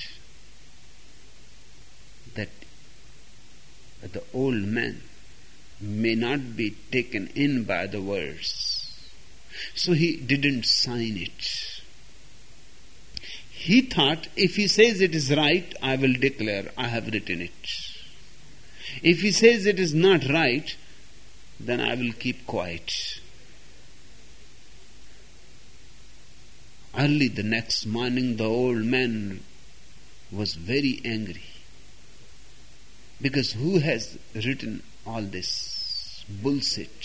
that the old man may not be taken in by the words. So he didn't sign it. He thought, if he says it is right, I will declare I have written it. If he says it is not right, then I will keep quiet. Early the next morning, the old man was very angry. Because who has written all this bullshit?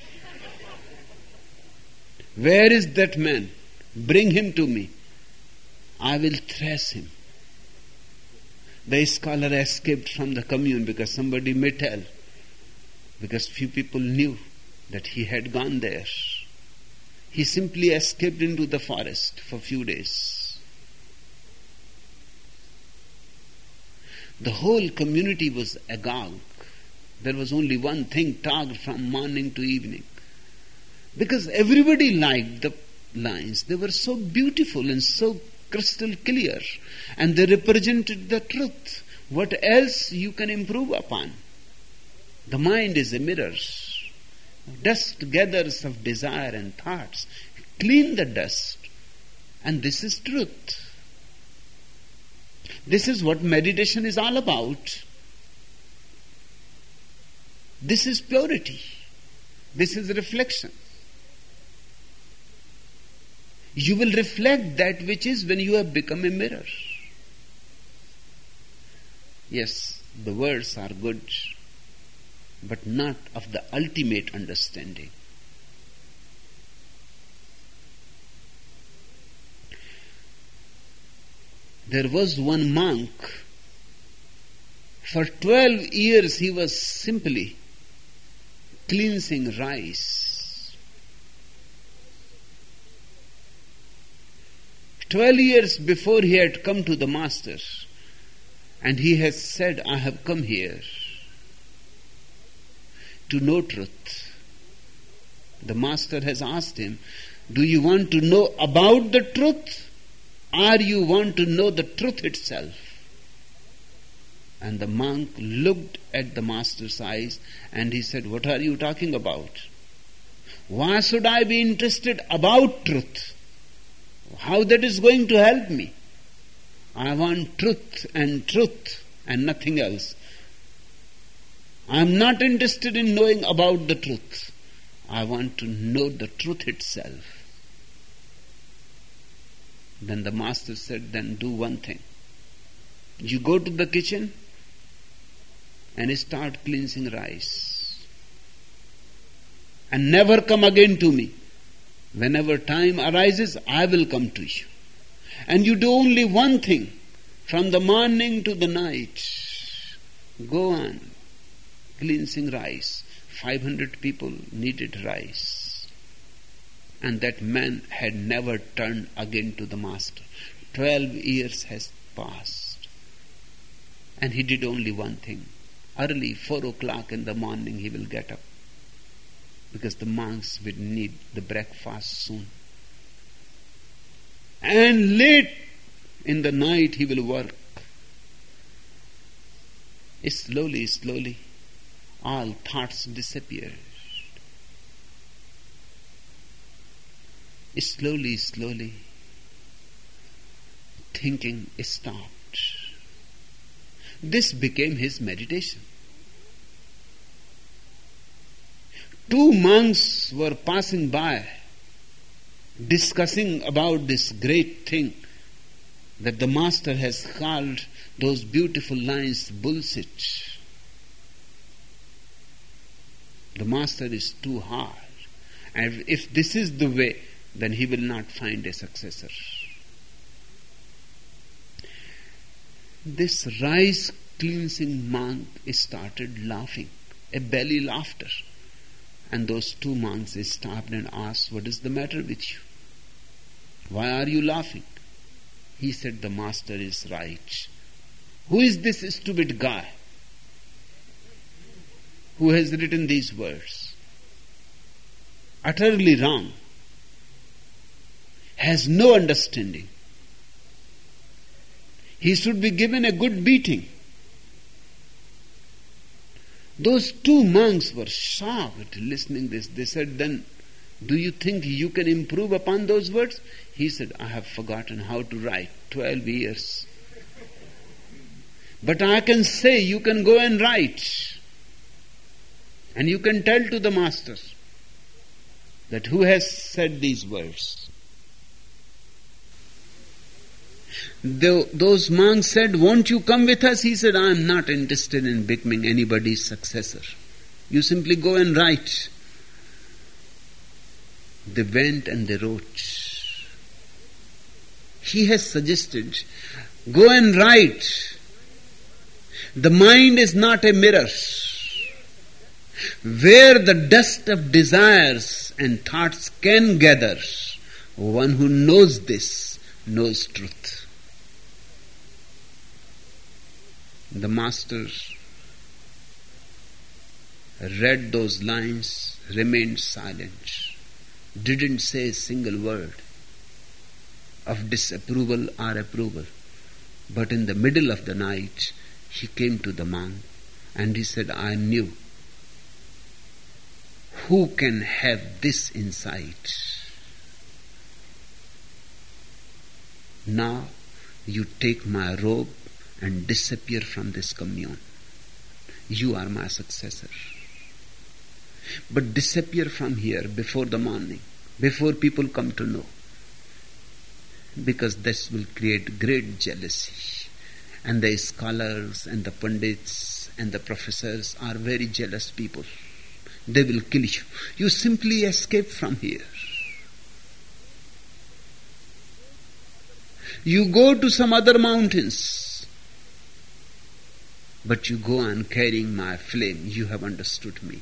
Where is that man? Bring him to me. I will thrash him. The scholar escaped from the commune because somebody may tell. Because few people knew that he had gone there. He simply escaped into the forest for few days. The whole community was agog. There was only one thing talked from morning to evening. Because everybody liked the lines. They were so beautiful and so crystal clear. And they represented the truth. What else you can improve upon? The mind is a mirror. Dust gathers of desire and thoughts. Clean the dust. And this is truth. This is what meditation is all about. This is purity. This is reflection. You will reflect that which is when you have become a mirror. Yes, the words are good, but not of the ultimate understanding. There was one monk. For 12 years he was simply cleansing rice. 12 years before he had come to the master, and he has said, I have come here to know truth. The master has asked him, do you want to know about the truth, or you want to know the truth itself? And the monk looked at the master's eyes and he said, what are you talking about? Why should I be interested about truth? How that is going to help me? I want truth and nothing else. I am not interested in knowing about the truth. I want to know the truth itself. Then the master said, then do one thing. You go to the kitchen and start cleansing rice. And never come again to me. Whenever time arises, I will come to you. And you do only one thing. From the morning to the night, go on cleansing rice. 500 people needed rice. And that man had never turned again to the master. 12 years has passed. And he did only one thing. Early, 4 o'clock in the morning, he will get up. Because the monks will need the breakfast soon. And late in the night, he will work. Slowly, all thoughts disappeared. Slowly, thinking stopped. This became his meditation. 2 monks were passing by, discussing about this great thing that the master has called those beautiful lines bullshit. The master is too hard. And if this is the way, then he will not find a successor. This rice cleansing monk started laughing, a belly laughter. And those 2 monks stopped and asked, what is the matter with you? Why are you laughing? He said, the master is right. Who is this stupid guy who has written these words? Utterly wrong. Has no understanding. He should be given a good beating. Those 2 monks were shocked listening this. They said, then, do you think you can improve upon those words? He said, I have forgotten how to write. 12 years. But I can say, you can go and write. And you can tell to the master that who has said these words. Those monks said, "Won't you come with us?" He said, "I am not interested in becoming anybody's successor. You simply go and write." They went and they wrote. He has suggested, go and write. The mind is not a mirror. Where the dust of desires and thoughts can gather, one who knows this knows truth. The master read those lines, remained silent, didn't say a single word of disapproval or approval. But in the middle of the night, he came to the monk and he said, "I knew. Who can have this insight? Now you take my robe and disappear from this commune. You are my successor. But disappear from here before the morning, before people come to know. Because this will create great jealousy. And the scholars and the pundits and the professors are very jealous people. They will kill you. You simply escape from here. You go to some other mountains, but you go on carrying my flame. You have understood me.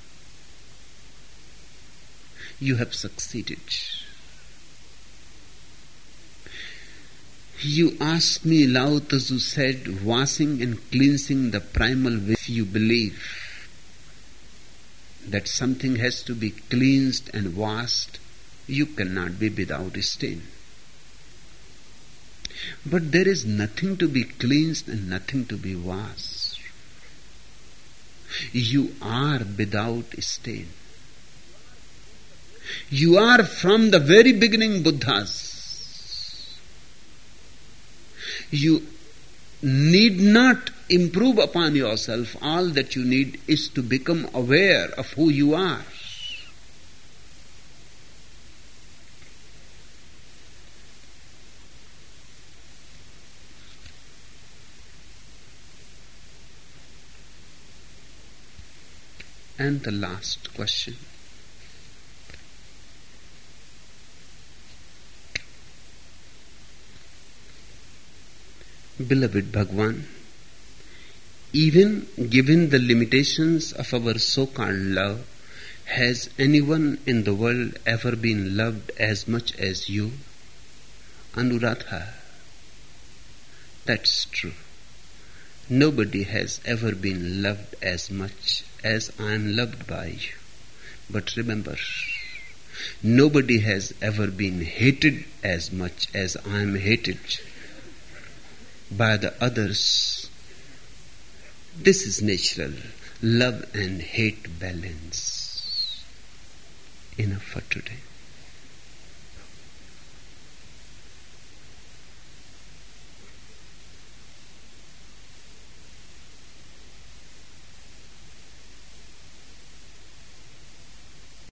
You have succeeded. You ask me," Lao Tzu said, "washing and cleansing the primal will. If you believe that something has to be cleansed and washed, you cannot be without stain. But there is nothing to be cleansed and nothing to be washed. You are without stain. You are from the very beginning Buddhas. You need not improve upon yourself. All that you need is to become aware of who you are. And the last question. Beloved Bhagwan, even given the limitations of our so-called love, has anyone in the world ever been loved as much as you? Anuradha, that's true. Nobody has ever been loved as much as I am loved by you. But remember, nobody has ever been hated as much as I am hated by the others. This is natural. Love and hate balance. Enough for today.